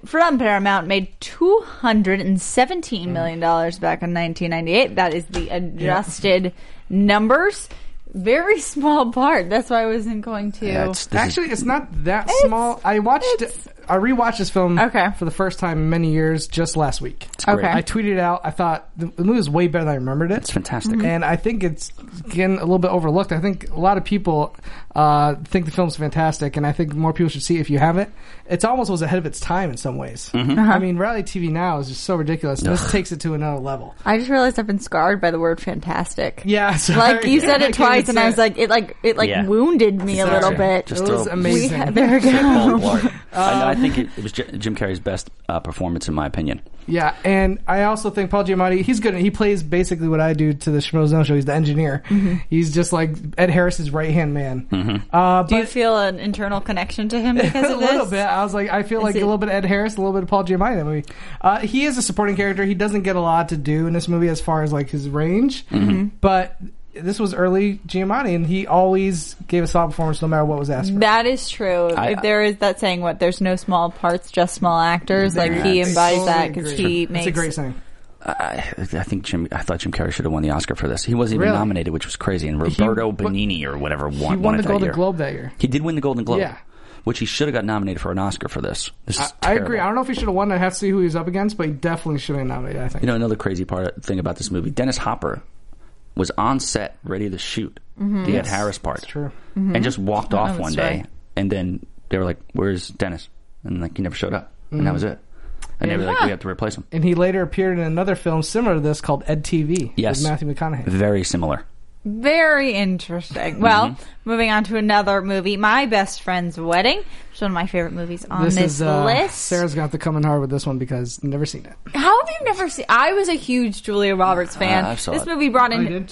$217 million back in 1998. That is the adjusted numbers. Very small part. That's why I wasn't going to. Actually, it's not that small. I rewatched this film for the first time in many years just last week. Okay. I tweeted it out. I thought the movie was way better than I remembered it. It's fantastic. And I think it's, again, a little bit overlooked. I think a lot of people think the film's fantastic, and I think more people should see it if you haven't. It almost was ahead of its time in some ways. I mean, reality TV now is just so ridiculous. This takes it to another level. I just realized I've been scarred by the word fantastic. Yeah, sorry. Like, you said it twice, and I was like, it wounded me a little bit. It was amazing. There we go. I think it was Jim Carrey's best performance, in my opinion. Yeah, and I also think Paul Giamatti, he's good. He plays basically what I do to the Schmoes Show. He's the engineer. He's just like Ed Harris's right-hand man. Do you feel an internal connection to him because of this? A little bit. I was like, I feel like a little bit of Ed Harris, a little bit of Paul Giamatti in that movie. He is a supporting character. He doesn't get a lot to do in this movie as far as like his range. But this was early Giamatti, and he always gave a solid performance no matter what was asked for. That is true. If there is that saying, there's no small parts, just small actors. Like, he embodies that because he makes... It's a great saying. I thought Jim Carrey should have won the Oscar for this. He wasn't even nominated, which was crazy. And Roberto Benigni or whatever won it that year. He won the Golden Globe that year. He did win the Golden Globe. Yeah. Which he should have got nominated for an Oscar for this. I agree. I don't know if he should have won. I have to see who he was up against, but he definitely should have been nominated, I think. You know, another crazy thing about this movie, Dennis Hopper was on set ready to shoot the Ed Harris part. That's true. And just walked off one day. And then they were like, "Where's Dennis?" And like, he never showed up. And that was it. And they were like, "We have to replace him." And he later appeared in another film similar to this called Ed TV. Yes. With Matthew McConaughey. Very similar. Very interesting. Well, moving on to another movie, My Best Friend's Wedding. It's one of my favorite movies on this list. Sarah's got to come in hard with this one because I've never seen it. How have you never seen? I was a huge Julia Roberts fan. This movie brought in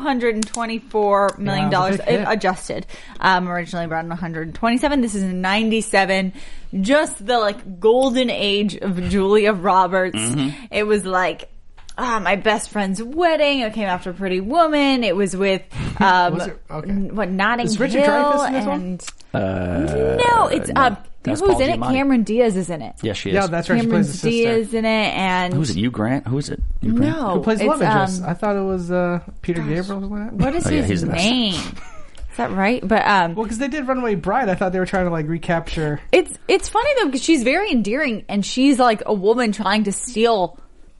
$224 million adjusted. Originally brought in 127. This is in 97. Just the golden age of Julia Roberts. It was like My Best Friend's Wedding. It came after Pretty Woman. It was with Notting Is Richard Hill Dreyfuss in this one? No, it's who's in it? Cameron Diaz is in it. Yes, she is. Yeah, that's right. She plays the sister. Diaz in it, and who's it? Hugh Grant? Who is it? Hugh Grant? No, who plays the love interest? I thought it was Peter Gabriel. Or something like that. What is his name? Is that right? But well, because they did Runaway Bride, I thought they were trying to recapture. It's funny though because she's very endearing, and she's like a woman trying to steal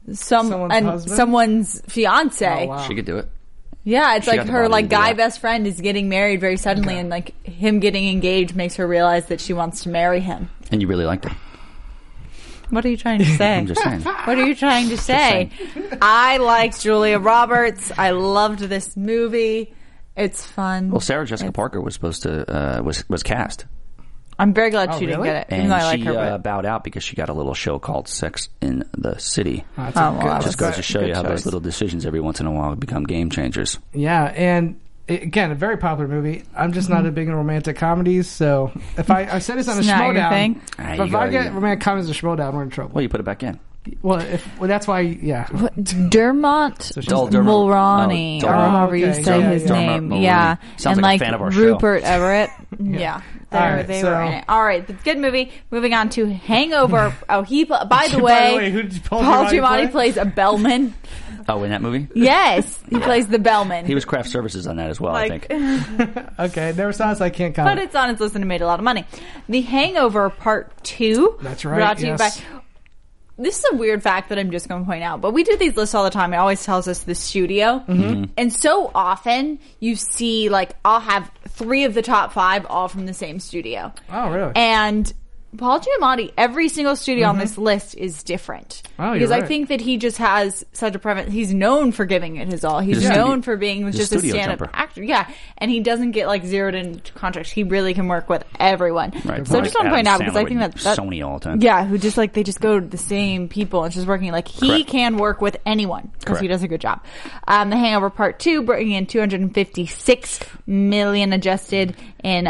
someone's fiance. Oh, wow. She could do it. Yeah, it's like her guy best friend is getting married very suddenly, and him getting engaged makes her realize that she wants to marry him. And you really liked it. What are you trying to say? I'm just saying. What are you trying to say? I liked Julia Roberts. I loved this movie. It's fun. Well, Sarah Jessica Parker was supposed to was cast. I'm very glad she didn't get it. And even though I like she her, bowed out because she got a little show called Sex in the City. Just goes to show you how those little decisions every once in a while become game changers. Yeah, and again, a very popular movie. I'm just not a big into romantic comedies, so if I said it's on a Schmodown, if I get romantic comedies or Schmodown, we're in trouble. Well, you put it back in. Well, that's why, yeah. Dermot Mulroney, or however you say his name. Yeah. Sounds and like a fan of our Rupert show. Everett. Yeah. They were in it. All right, good movie. Moving on to Hangover. By the way, who did Paul Giamatti plays a bellman. Oh, in that movie? Yes, he plays the bellman. He was craft services on that as well, I think. Okay, never saw it, so I can't comment. But it's on its list and it made a lot of money. The Hangover Part 2. That's right, Brought to you by... This is a weird fact that I'm just going to point out, but we do these lists all the time. It always tells us the studio. Mm-hmm. And so often you see, I'll have 3 of the top 5 all from the same studio. Oh, really? And Paul Giamatti, every single studio on this list is different. Oh, because right. I think that he just has such a preference. He's known for giving it his all. He's known for being just a stand-up actor. Yeah. And he doesn't get zeroed into contracts. He really can work with everyone. Right. So I just want to point out, because I think that's Sony all the time. Yeah, who just they just go to the same people and it's just working. He can work with anyone because he does a good job. The Hangover Part 2 bringing in $256 million adjusted in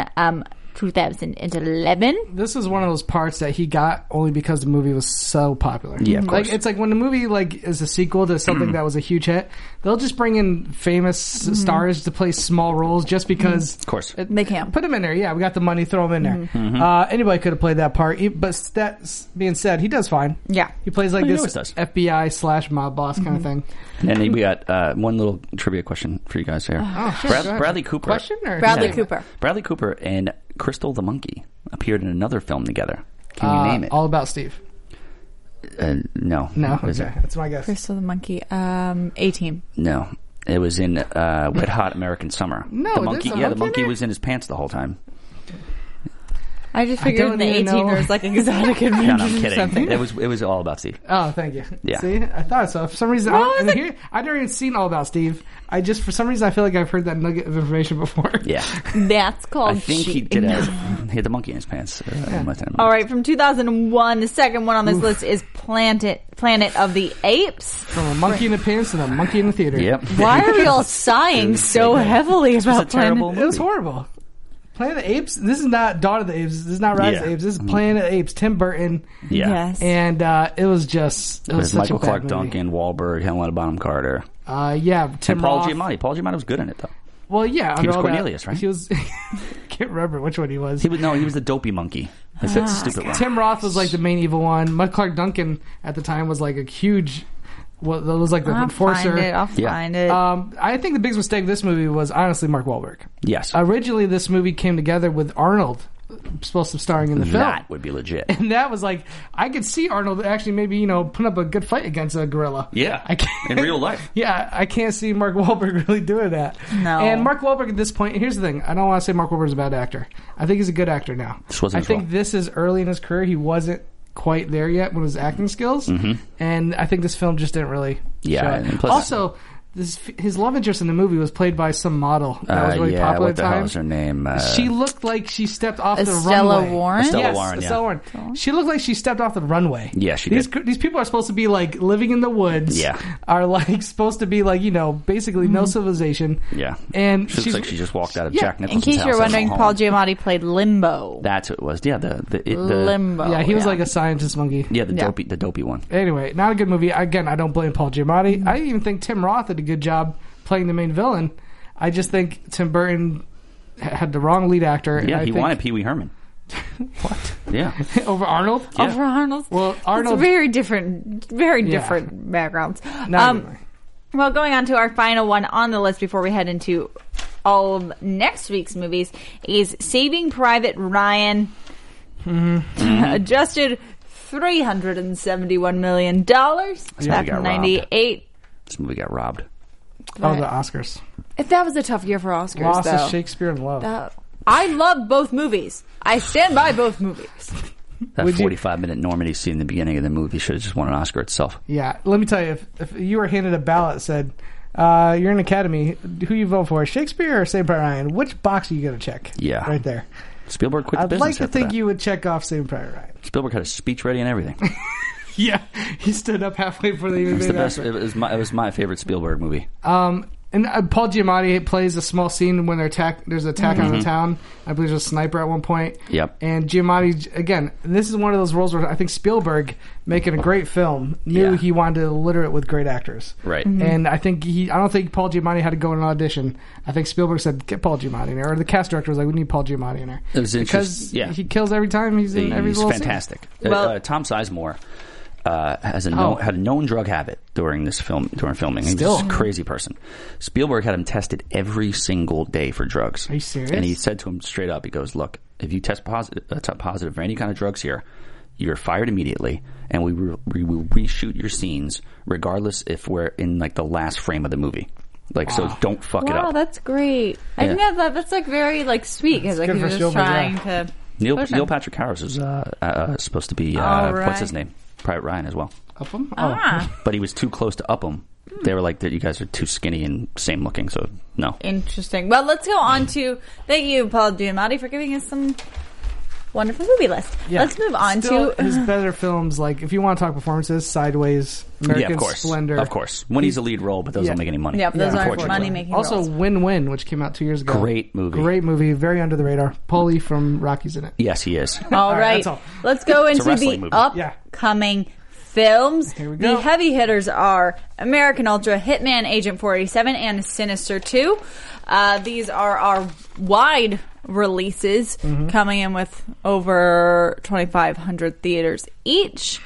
2011. This is one of those parts that he got only because the movie was so popular. Yeah, of course. It's like when the movie is a sequel to something that was a huge hit, they'll just bring in famous stars to play small roles just because. Of course. They can. Put them in there. Yeah, we got the money, throw them in there. Anybody could have played that part. But that being said, he does fine. Yeah. He plays this FBI / mob boss kind of thing. And then we got one little trivia question for you guys here. Bradley Cooper. Question? Or Bradley Cooper. Bradley Cooper and Crystal the Monkey appeared in another film together. Can you name it? All About Steve. No. No? Okay. That's my guess. Crystal the Monkey. A-Team. No. It was in Wet Hot American Summer. No, the monkey. there's a the monkey monkey was in his pants the whole time. I just figured in the 18 there was exotic adventures No, I'm kidding. or something. It was All About Steve. Oh, thank you. Yeah. See, I thought so. For some reason, I've never even seen All About Steve. For some reason, I feel like I've heard that nugget of information before. Yeah. That's called I think he did he had the monkey in his pants. All right, from 2001, the second one on this list is Planet of the Apes. From a monkey in the pants and a monkey in the theater. Yep. Why are we all sighing so heavily about Planet? It was horrible. Planet of the Apes. This is not Dawn of the Apes. This is not Rise of the Apes. This is Planet of the Apes. Tim Burton. Yeah. Yes. And it was just. It was such Michael a bad Clark movie. Duncan, Wahlberg, Helena Bonham Carter. Yeah. Tim and Paul Roth. Giamatti. Paul Giamatti was good in it though. Well, yeah. He was Cornelius, right? He was. Can't remember which one he was. He was the dopey monkey. That's that stupid one. Tim Roth was the main evil one. Michael Clark Duncan at the time was a huge. Well, that was the enforcer. I'll find it. I think the biggest mistake of this movie was honestly Mark Wahlberg. Yes. Originally, this movie came together with Arnold supposed to starring in the film. That would be legit. And that was I could see Arnold actually maybe put up a good fight against a gorilla. Yeah. In real life. Yeah, I can't see Mark Wahlberg really doing that. No. And Mark Wahlberg at this point, here's the thing. I don't want to say Mark Wahlberg's a bad actor. I think he's a good actor now. I think this is early in his career. He wasn't quite there yet with his acting skills, and I think this film just didn't really show it. Also, his love interest in the movie was played by some model that was really popular at the time. What the hell was her name? She looked like she stepped off the runway. Estella Warren? Estella Warren. She looked like she stepped off the runway. Yeah, she did. These people are supposed to be living in the woods. Yeah. Are supposed to be basically no civilization. Yeah. And she looks like she just walked out of Jack Nicholson's house. In case you're wondering, Paul Giamatti played Limbo. That's what it was. Yeah, the Limbo. Yeah, he was like a scientist monkey. Yeah, the dopey one. Anyway, not a good movie. Again, I don't blame Paul Giamatti. I didn't even think Tim Roth did a good job playing the main villain. I just think Tim Burton had the wrong lead actor. Yeah, he wanted Pee Wee Herman. What? Yeah. Over Arnold? Yeah. Over Arnold? Well, Arnold... It's very different backgrounds. Well, going on to our final one on the list before we head into all of next week's movies is Saving Private Ryan. Adjusted $371 million back in 98. This movie got robbed. Oh, the Oscars. If that was a tough year for Oscars, Lost to Shakespeare in Love. I love both movies. I stand by both movies. That 45-minute Normandy scene in the beginning of the movie should have just won an Oscar itself. Yeah, let me tell you, if you were handed a ballot that said, you're in an Academy, who you vote for, Shakespeare or Saving Private Ryan, which box are you going to check? Yeah. Right there. Spielberg quit the I'd business. like to after think that. you would check off Saving Private Ryan. Spielberg had a speech ready and everything. Yeah, he stood up halfway before they even It's made the best. It was my favorite Spielberg movie. And Paul Giamatti plays a small scene when there's an attack on the town. I believe there's a sniper at one point. Yep. And Giamatti, again, this is one of those roles where I think Spielberg, making a great film, knew he wanted to litter it with great actors. Right. And I don't think Paul Giamatti had to go in an audition. I think Spielberg said, get Paul Giamatti in there. Or the cast director was like, we need Paul Giamatti in there. It was because he kills every time he's in every little fantastic. scene. Well, Tom Sizemore had a known drug habit during filming. He was a crazy person. Spielberg had him tested every single day for drugs. Are you serious? And he said to him straight up, he goes, look, if you test positive for any kind of drugs here, you're fired immediately, and we will reshoot your scenes regardless if we're in like the last frame of the movie. Like, so don't fuck it up. Wow, that's great. I think that's like very like sweet because like he was just trying to. Neil Patrick Harris is supposed to be what's his name? Private Ryan as well. Upham? But he was too close to Upham. They were like, you guys are too skinny and same looking, so no. Interesting. Well, let's go on to thank you, Paul Giamatti, for giving us some wonderful movie list. Yeah. Let's move on to his better films. Like, if you want to talk performances, Sideways, American Splendor. Of course. When he's a lead role, but doesn't make any money. Yeah, but those aren't money-making roles. Also, Win-Win, which came out 2 years ago. Great movie. Very under the radar. Paulie from Rocky's in it. Yes, he is. All right. Let's go into the upcoming films. Here we go. The heavy hitters are American Ultra, Hitman, Agent 487, and Sinister 2. These are our wide releases, coming in with over 2,500 theaters each.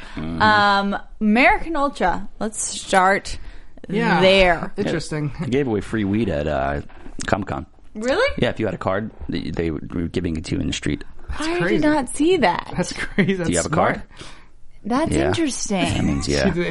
American Ultra, let's start there. Interesting. He gave away free weed at Comic-Con. Really? Yeah, if you had a card, they were giving it to you in the street. I did not see that. That's crazy. That's Do you have smart. a card? That's interesting. That means,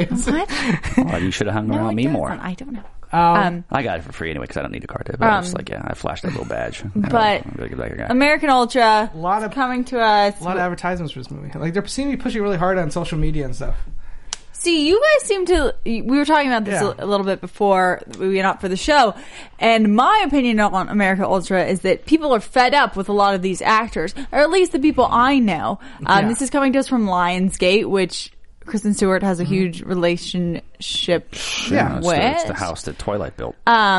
What? Well, you should have hung around me more. I don't know. I got it for free anyway because I don't need a card. But I was like, I flashed that little badge. But American Ultra, coming to us. A lot of advertisements for this movie. Like, they seem to be pushing really hard on social media and stuff. See, you guys seem to. We were talking about this a little bit before we went out for the show, and my opinion on America Ultra is that people are fed up with a lot of these actors, or at least the people I know. This is coming to us from Lionsgate, which Kristen Stewart has a huge relationship with. It's the house that Twilight built.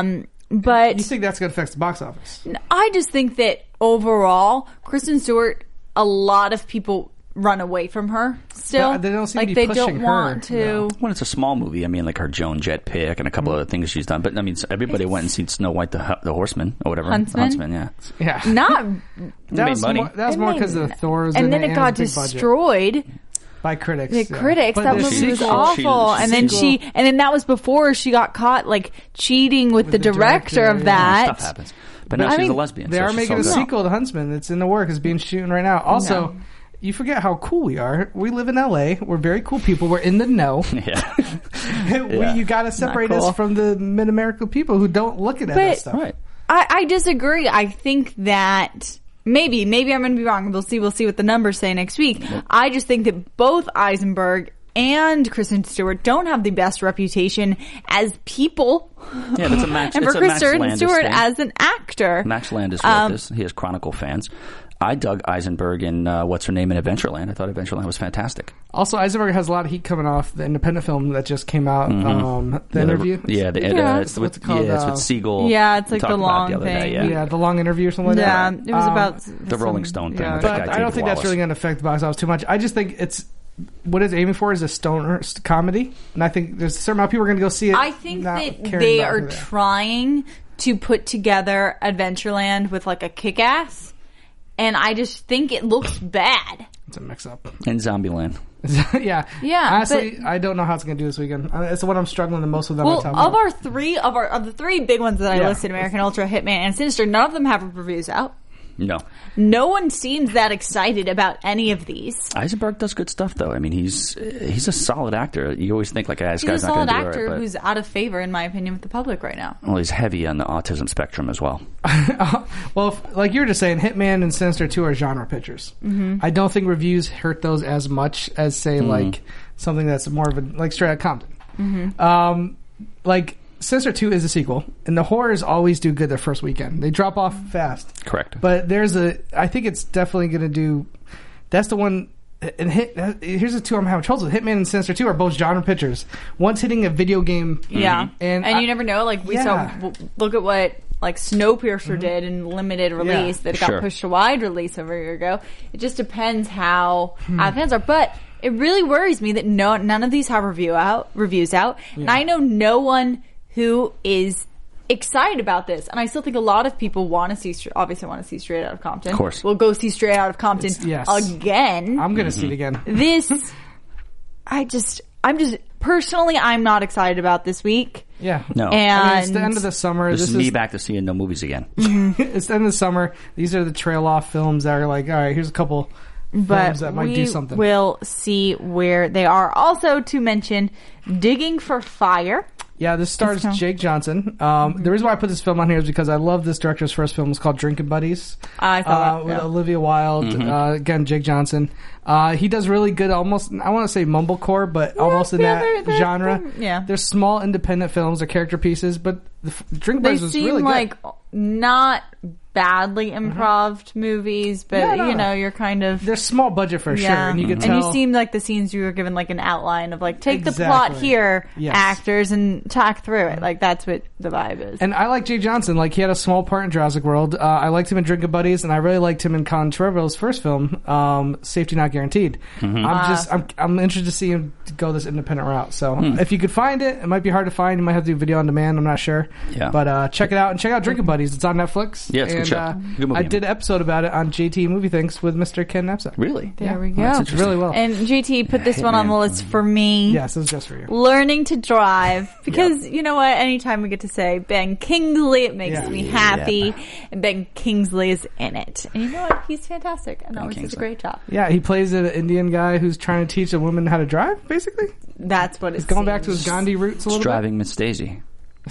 But you think that's going to affect the box office? I just think that overall, Kristen Stewart, a lot of people run away from her still. They don't seem like to be they pushing don't want her. to. No. When it's a small movie, I mean, like her Joan Jett pick and a couple other things she's done. But I mean, everybody went and seen Snow White the Horseman or whatever. Huntsman, yeah. Not that was money. That was more because of the Thor's, and then it got destroyed by critics. The critics. That movie was awful. And then that was before she got caught like cheating with the director of that. Stuff happens. But now she's a lesbian. They are making a sequel to Huntsman. It's in the work. It's being shooting right now. Also. You forget how cool we are. We live in L.A. We're very cool people. We're in the know. You got to separate us from the mid-American people who don't look at that stuff. Right. I disagree. I think that maybe I'm going to be wrong. We'll see what the numbers say next week. Yep. I just think that both Eisenberg and Kristen Stewart don't have the best reputation as people. Yeah, that's a Max. And for Kristen Stewart as an actor, Max Landis wrote this. He has Chronicle fans. I dug Eisenberg in what's her name in Adventureland. I thought Adventureland was fantastic. Also, Eisenberg has a lot of heat coming off the independent film that just came out. The interview. It's with Siegel. Yeah, it's like the long thing. The long interview or something like that. Yeah, it was about the Rolling Stone thing. But I don't think that's really going to affect the box office too much. I just think it's what it's aiming for is a stoner comedy, and I think there's a certain amount of people are going to go see it. I think that they are trying to put together Adventureland with like a kick-ass. And I just think it looks bad. It's a mix-up. In Zombieland. Yeah. Honestly, I don't know how it's going to do this weekend. It's the one I'm struggling the most with. Well, of the three big ones that I listed, American Ultra, Hitman, and Sinister, none of them have reviews out. No one seems that excited about any of these. Eisenberg does good stuff, though. I mean, he's a solid actor. You always think like, this guy's not going to do it. He's a solid actor who's out of favor, in my opinion, with the public right now. Well, he's heavy on the autism spectrum as well. Well, like you were just saying, Hitman and Sinister 2 are genre pictures. Mm-hmm. I don't think reviews hurt those as much as, say, like something that's more of a like Straight Outta Compton. Mm-hmm. Sinister 2 is a sequel, and the horrors always do good their first weekend. They drop off fast. Correct. But I think it's definitely going to do. That's the one. And here's the two I'm having trouble with. Hitman and Sinister 2 are both genre pictures. One's hitting a video game. Yeah. And you never know. Like, we saw, look at what, like, Snowpiercer did in limited release that got pushed to wide release over a year ago. It just depends how fans are. But it really worries me that none of these have reviews out. Yeah. And I know no one who is excited about this, and I still think a lot of people want to see Straight Outta Compton. Of course, we'll go see Straight Outta Compton again. I'm going to see it again. I'm just personally, I'm not excited about this week. Yeah, no, and it's the end of the summer. This is me back to seeing no movies again. It's the end of the summer. These are the trail off films that are like, all right, here's a couple films that might do something. We'll see where they are. Also, to mention, Digging for Fire. Yeah, this stars Jake Johnson. The reason why I put this film on here is because I love this director's first film. It's called Drinking Buddies. I thought with Olivia Wilde. Again, Jake Johnson. He does really good, almost, I want to say mumblecore, but almost in that genre. There's small independent films or character pieces, but Drinking Buddies was really good. They seem like not badly improved movies, but you're kind of... They're small budget for sure, and you can tell... And you seem like the scenes you were given like an outline of like, take the plot here, actors, and talk through it. Like, that's what the vibe is. And I like Jake Johnson. Like, he had a small part in Jurassic World. I liked him in Drinking Buddies, and I really liked him in Colin Trevorrow's first film, Safety Not Guaranteed. I'm interested to see him go this independent route. So if you could find it might be hard to find. You might have to do video on demand. I'm not sure. Yeah. But check it out, and check out Drinking Buddies. It's on Netflix. Yeah, it's good movie. I did an episode about it on JT Movie Things with Mr. Ken Knapsack. Really? There we go. That's really well. And JT put this one on the list for me. Yes, it was just for you. Learning to Drive. Because, you know what? Anytime we get to say Ben Kingsley, it makes me happy. And Ben Kingsley is in it. And you know what? He's fantastic. And always does a great job. Yeah, he plays an Indian guy who's trying to teach a woman how to drive, basically. That's what it's going back to his Gandhi roots a little bit. Driving Miss Daisy.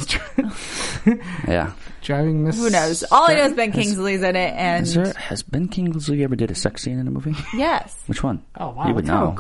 Yeah. Driving Miss... Who knows? All I know is Ben Kingsley's in it, and... Has Ben Kingsley ever did a sex scene in a movie? Yes. Which one? Oh, wow. You would know.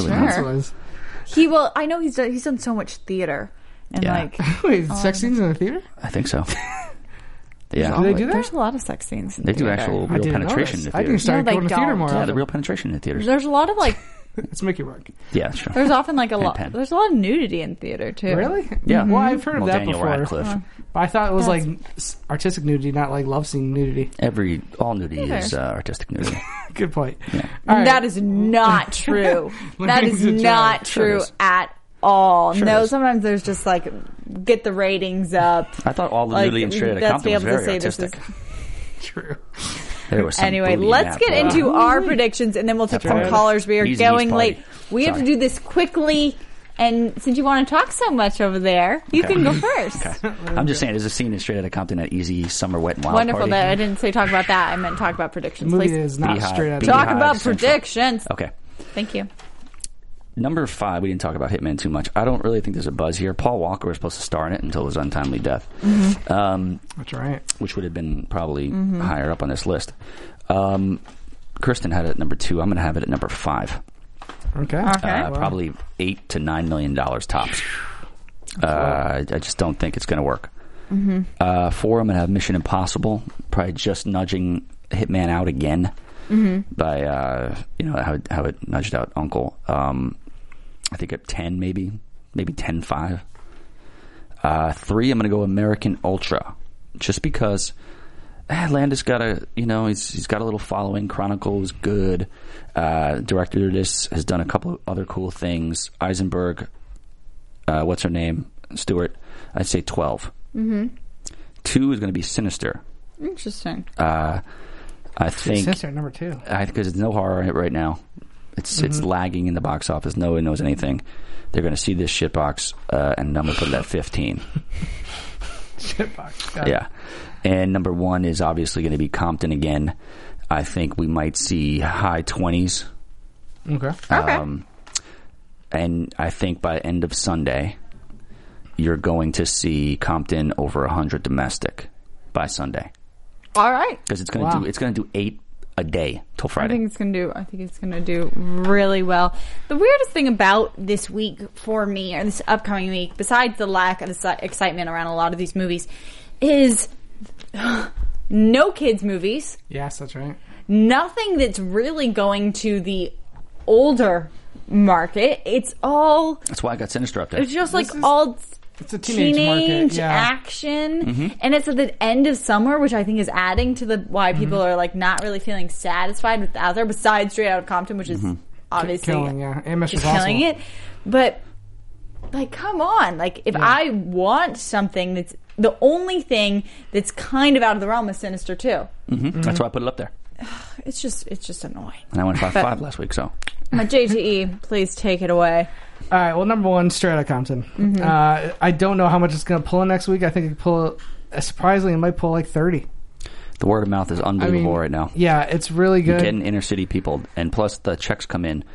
He will... I know he's done so much theater. And Wait, sex scenes in the theater? I think so. Yeah. Do they do that? There's a lot of sex scenes in They theater. do actual real penetration in the theater. I think started going to theater more. Yeah, the real penetration in the theaters. There's a lot of like... It's Mickey Rourke. Yeah, sure. There's often like there's a lot of nudity in theater too. Really? Yeah. Well, I've heard of that Daniel before. Radcliffe. But I thought it was like artistic nudity, not like love scene nudity. All nudity is artistic nudity. Good point. Yeah. Right. That is not true. That is not true at all. Sure no, sometimes there's just like get the ratings up. I thought all the nudity in Straight Outta Compton was very artistic. True. Anyway, let's get into our predictions, and then we'll take some callers. We are going late. We have to do this quickly, and since you want to talk so much over there, you can go first. Okay. I'm just saying, there's a scene in Straight Outta Compton at Easy Summer Wet and Wild Wonderful. Party. That I didn't say talk about that. I meant talk about predictions. The movie please. is not Straight Outta Talk about predictions. Okay. Thank you. Number 5, we didn't talk about Hitman too much. I don't really think there's a buzz here. Paul Walker was supposed to star in it until his untimely death. That's right. Which would have been probably higher up on this list. Kristen had it at number 2. I'm going to have it at number 5. Okay. Probably $8 to $9 million tops. I just don't think it's going to work. 4, I'm going to have Mission Impossible, probably just nudging Hitman out again by how it nudged out Uncle. I think at 10, maybe 10.5. 3, I'm going to go American Ultra, just because Landis got he's got a little following. Chronicle is good. Director of this has done a couple of other cool things. Eisenberg, what's her name? Stewart. I'd say 12. 2 is going to be Sinister. Interesting. I think Sinister at number 2. Because there's no horror in it right now. It's lagging in the box office. No one knows anything. They're going to see this shitbox, and I'm going to put it at 15. Shitbox. Yeah. And number 1 is obviously going to be Compton again. I think we might see high 20s. Okay. And I think by end of Sunday, you're going to see Compton over 100 domestic by Sunday. All right. Because it's going to do 8 a day till Friday. I think it's gonna do really well. The weirdest thing about this week for me, or this upcoming week, besides the lack of excitement around a lot of these movies, is no kids movies. Yes, that's right. Nothing that's really going to the older market. It's all. That's why I got Sinister up there. It's just all. It's a teenage action, and it's at the end of summer, which I think is adding to why people are like not really feeling satisfied with the out there. Besides Straight Outta Compton, which is obviously killing it, but like, come on, like if I want something that's the only thing that's kind of out of the realm is Sinister 2. That's why I put it up there. It's just annoying. And I went 5-5 last week, so. My JTE, please take it away. All right, well, number one, Straight Outta Compton. I don't know how much it's going to pull in next week. I think it pull, surprisingly, it might pull like 30. The word of mouth is unbelievable right now. Yeah, it's really good. You're getting inner city people, and plus the checks come in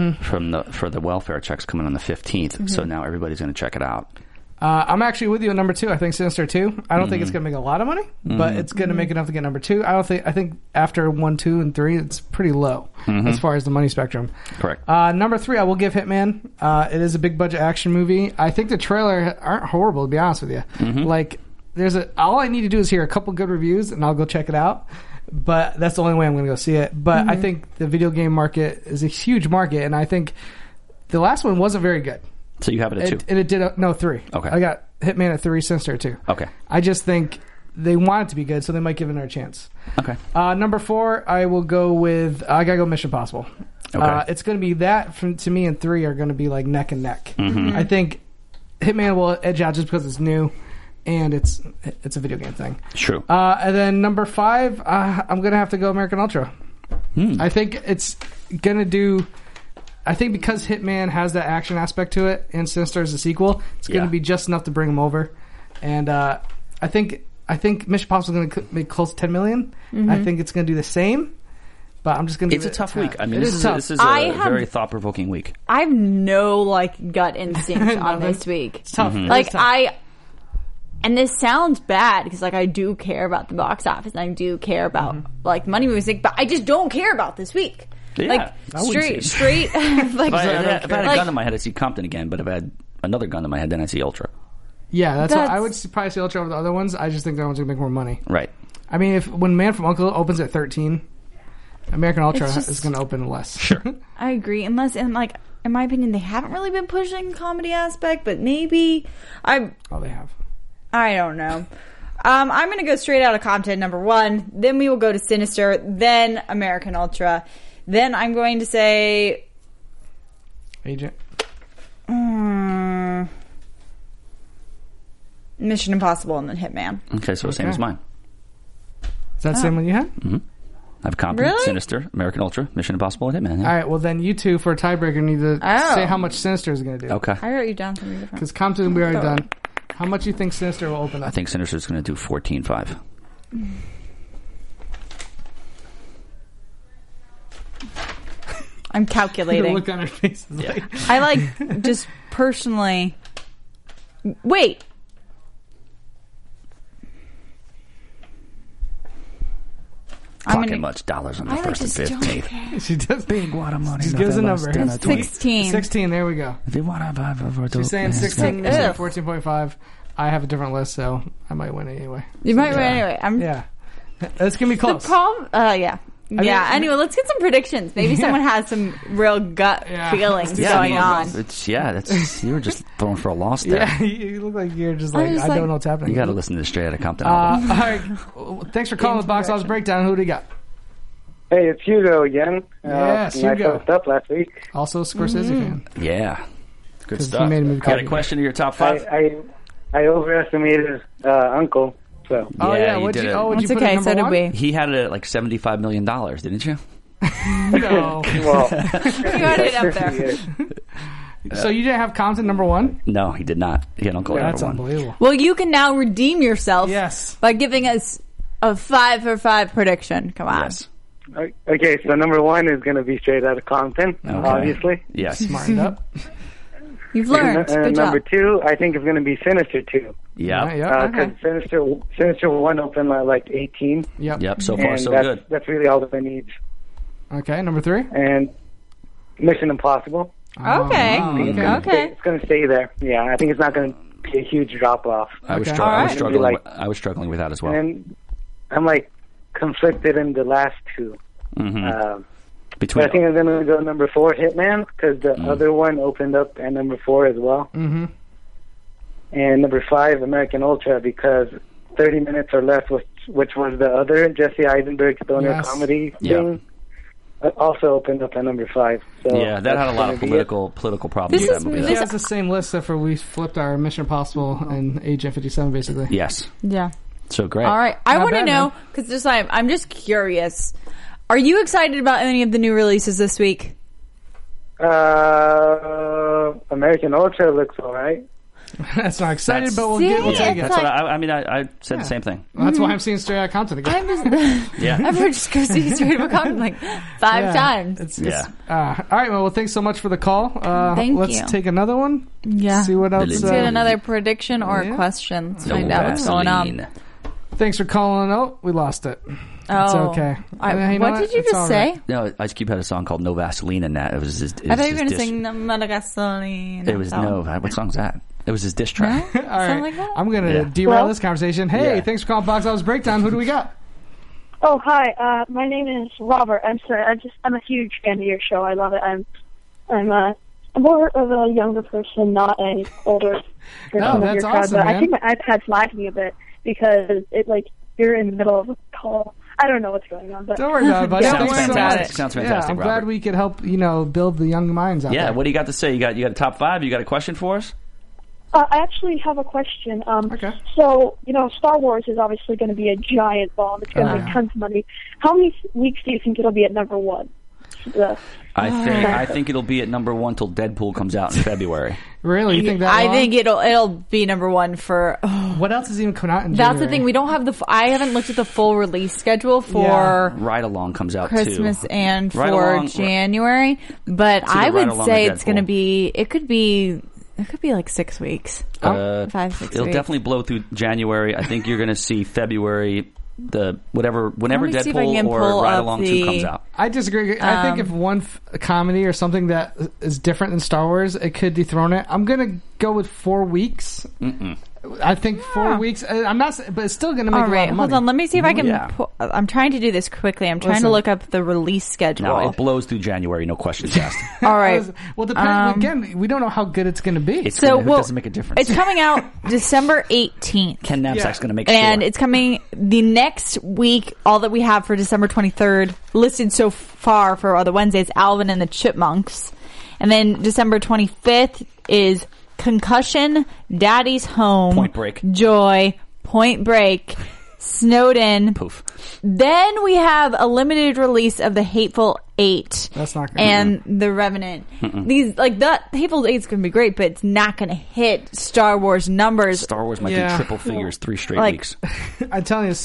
for the welfare checks coming on the 15th. So now everybody's going to check it out. I'm actually with you on number 2. I think Sinister 2. I don't think it's going to make a lot of money, but it's going to make enough to get number 2. I think after 1, 2, and 3, it's pretty low as far as the money spectrum. Correct. Number 3, I will give Hitman. It is a big budget action movie. I think the trailer aren't horrible, to be honest with you. Like, all I need to do is hear a couple good reviews, and I'll go check it out. But that's the only way I'm going to go see it. But I think the video game market is a huge market, and I think the last one wasn't very good. So you have it at 2? And it did, 3. Okay. I got Hitman at 3, Sinister at 2. Okay. I just think they want it to be good, so they might give it another chance. Okay. Number 4, I will go with, I gotta go Mission Impossible. Okay. It's going to be that, to me, and 3 are going to be like neck and neck. I think Hitman will edge out just because it's new, and it's a video game thing. True. And then number 5, I'm going to have to go American Ultra. I think it's going to do... I think because Hitman has that action aspect to it, and Sinister is a sequel, it's going to be just enough to bring him over. And I think Mission Impossible is going to make close to 10 million. I think it's going to do the same. But I'm just going to. It's a tough week. I mean, this is a very thought-provoking week. I have no gut instinct on this week. It's tough. Like and this sounds bad because like I do care about the box office and I do care about like money music, but I just don't care about this week. Yeah, like straight. Like, if I had a gun in my head, I'd see Compton again. But if I had another gun in my head, then I'd see Ultra. Yeah, that's what I would probably see Ultra over the other ones. I just think that one's gonna make more money. Right. I mean, when Man from U.N.C.L.E. opens at 13, American Ultra is gonna open less. Sure. I agree, unless in my opinion, they haven't really been pushing the comedy aspect, but maybe they have. I don't know. I'm going to go Straight Outta Compton, number 1. Then we will go to Sinister. Then American Ultra. Then I'm going to say... Agent. Mission Impossible and then Hitman. Okay, so same as mine. Is that the same one you had? Mm-hmm. I have Compton, Sinister, American Ultra, Mission Impossible, and Hitman. Yeah. All right, well then you two for a tiebreaker need to say how much Sinister is going to do. Okay. I wrote you down something different. Because Compton we already done. How much do you think Sinister will open up? I think Sinister is going to do 14.5. I'm calculating. The look on her face is like... I just personally... Wait. Talking much dollars on the first and 15th. She does big water money. She gives a number. 16. 16. There we go. She's saying 16. 14.5. I have a different list, so I might win anyway. You might win anyway. Yeah, it's gonna be close. The problem, yeah. Anyway, let's get some predictions. Maybe someone has some real gut feelings going on. You were just throwing for a loss there. Yeah, you look like you're just I don't know what's happening. You got to listen to Straight Outta Compton. All right, thanks for calling the Box Office Breakdown. Who do you got? Hey, it's Hugo again. Yes, Hugo. I fucked up last week. Also, Scorsese fan. Yeah, good stuff. Got a question to your top 5? I overestimated Uncle. So. What'd you put okay. at So did we. He had it at like $75 million, didn't you? No. Well, you got it up there. So you didn't have Compton number 1? No, he did not. He had Uncle That's number 1. Unbelievable. Well, you can now redeem yourself. Yes. By giving us a 5 for 5 prediction. Come on. Yes. Okay, so number 1 is going to be Straight Outta Compton, obviously. Yes. Smartened up. You've learned. And Good number job. 2, I think, is going to be Sinister 2. Yeah. Because Sinister 1 opened at like 18. Yep. So far, so good. That's really all that I need. Okay, number 3. And Mission Impossible. Okay. It's going to stay there. Yeah, I think it's not going to be a huge drop off. I was struggling with that as well. And I'm like conflicted in the last two. Mm-hmm. But I think I'm going to go number 4, Hitman, because the other one opened up at number 4 as well. Mm-hmm. And number 5, American Ultra, because 30 minutes or less, which was the other Jesse Eisenberg stoner comedy thing, also opened up at number 5. So that had a lot of political problems. That movie. This has the same list, except for we flipped our Mission Impossible and Agent 57, basically. Yes. Yeah. So great. All right. I want to know, because I'm just curious. Are you excited about any of the new releases this week? American Ultra looks all right. That's not excited, but we'll take it. That's what I said the same thing. Well, that's why I'm seeing Straight Outta Compton again. Everyone just goes see Straight Outta Compton like 5 times. All right, well, thanks so much for the call. Thank you. Let's take another one. Yeah. See what else. Let's get another prediction or question. Let's find out what's going on. Thanks for calling. Oh, we lost it. It's okay. What did you just say? No, Ice Cube had a song called No Vaseline in that. It was his, I thought you were going to sing No Gasoline. It was what song's that? It was his diss track. All right. Like that? I'm going to derail this conversation. Hey, thanks for calling Box Office Breakdown. Who do we got? Oh, hi. My name is Robert. I'm sorry. I'm a huge fan of your show. I love it. I'm more of a younger person, not an older person of your crowd. Awesome, but I think my iPad's lagging a bit because you're in the middle of a call. I don't know what's going on, but don't worry about it, buddy. Sounds fantastic. I'm glad we could help, build the young minds out there. Yeah, what do you got to say? You got a top 5? You got a question for us? I actually have a question. Okay. So, Star Wars is obviously going to be a giant bomb. It's going to make tons of money. How many weeks do you think it'll be at number 1? I think it'll be at number 1 till Deadpool comes out in February. Really? You think that? I think it'll be number 1 for. What else is even coming out in That's January? the thing. We don't have I haven't looked at the full release schedule for Ride Along comes out Christmas and for January, but I would say it's going to be. It could be like 6 weeks. 5, 6 weeks. It'll definitely blow through January. I think you're going to see February. Whenever Deadpool or Ride Along 2 comes out. I disagree. I think if one comedy or something that is different than Star Wars, it could dethrone it. I'm gonna go with 4 weeks. I think 4 weeks. I'm not, but it's still gonna make a lot of money. Hold on. Let me see if I can. I'm trying to do this quickly. I'm trying to look up the release schedule. No, it blows through January. No questions asked. All right. Well, depends. Again, we don't know how good it's gonna be. It doesn't make a difference. It's coming out December 18th. Ken Knapsack's gonna make and it's coming the next week. All that we have for December 23rd listed so far for other Wednesdays, Alvin and the Chipmunks, and then December 25th is Concussion, Daddy's Home, Point Break, Joy, Point Break, Snowden. Poof. Then we have a limited release of The Hateful Eight. That's not gonna and The Revenant. These that Hateful Eight's going to be great, but it's not going to hit Star Wars numbers. Star Wars might do triple figures 3 straight weeks. I'm telling you.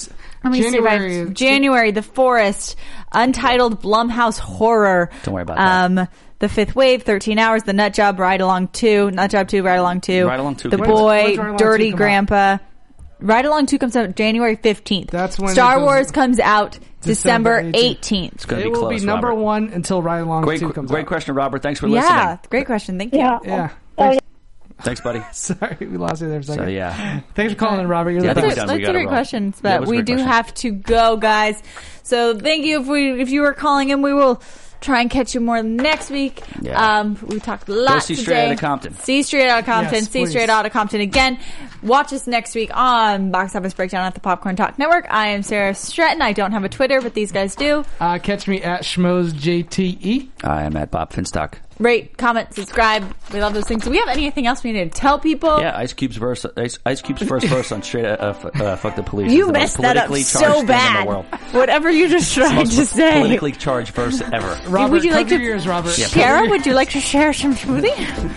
January, The Forest, Untitled Blumhouse Horror. Don't worry about that. The Fifth Wave, 13 Hours, The Nut Job, Ride Along 2, Nut Job 2, Ride Along 2, Ride Along 2. The Boy, Dirty Grandpa. Ride Along 2 comes out January 15th. That's when Star Wars comes out December 18th. It's going to be close, It will be number Robert. 1 until Ride Along 2 comes out. Great question, Robert. Thanks for listening. Yeah, great question. Thank you. Yeah. Thanks, buddy. Sorry, we lost you there for a second. So, thanks for calling in, Robert. You're the best. That's great questions, but we do have to go, guys. So thank you. If you were calling in, we will try and catch you more next week. Yeah. We talked lots today. See Straight Outta Compton. See Straight Outta Compton. Yes, see Straight Outta Compton again. Watch us next week on Box Office Breakdown at the Popcorn Talk Network. I am Sarah Stratton. I don't have a Twitter, but these guys do. Catch me at SchmoesJTE. I am at Bob Finstock. Rate, comment, subscribe. We love those things. Do we have anything else we need to tell people? Yeah, Ice Cube's first verse on Straight Fuck the Police. You messed that up so bad. Whatever you just tried to say. Politically charged verse ever. Robert, would you like to yours, Robert? Sarah, would you like to share some smoothie?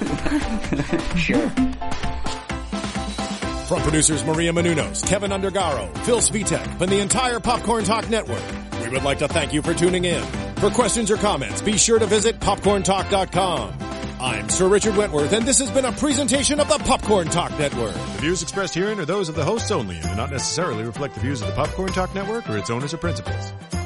Sure. From producers Maria Menounos, Kevin Undergaro, Phil Svitek, and the entire Popcorn Talk Network, we would like to thank you for tuning in. For questions or comments, be sure to visit popcorntalk.com. I'm Sir Richard Wentworth, and this has been a presentation of the Popcorn Talk Network. The views expressed herein are those of the hosts only and do not necessarily reflect the views of the Popcorn Talk Network or its owners or principals.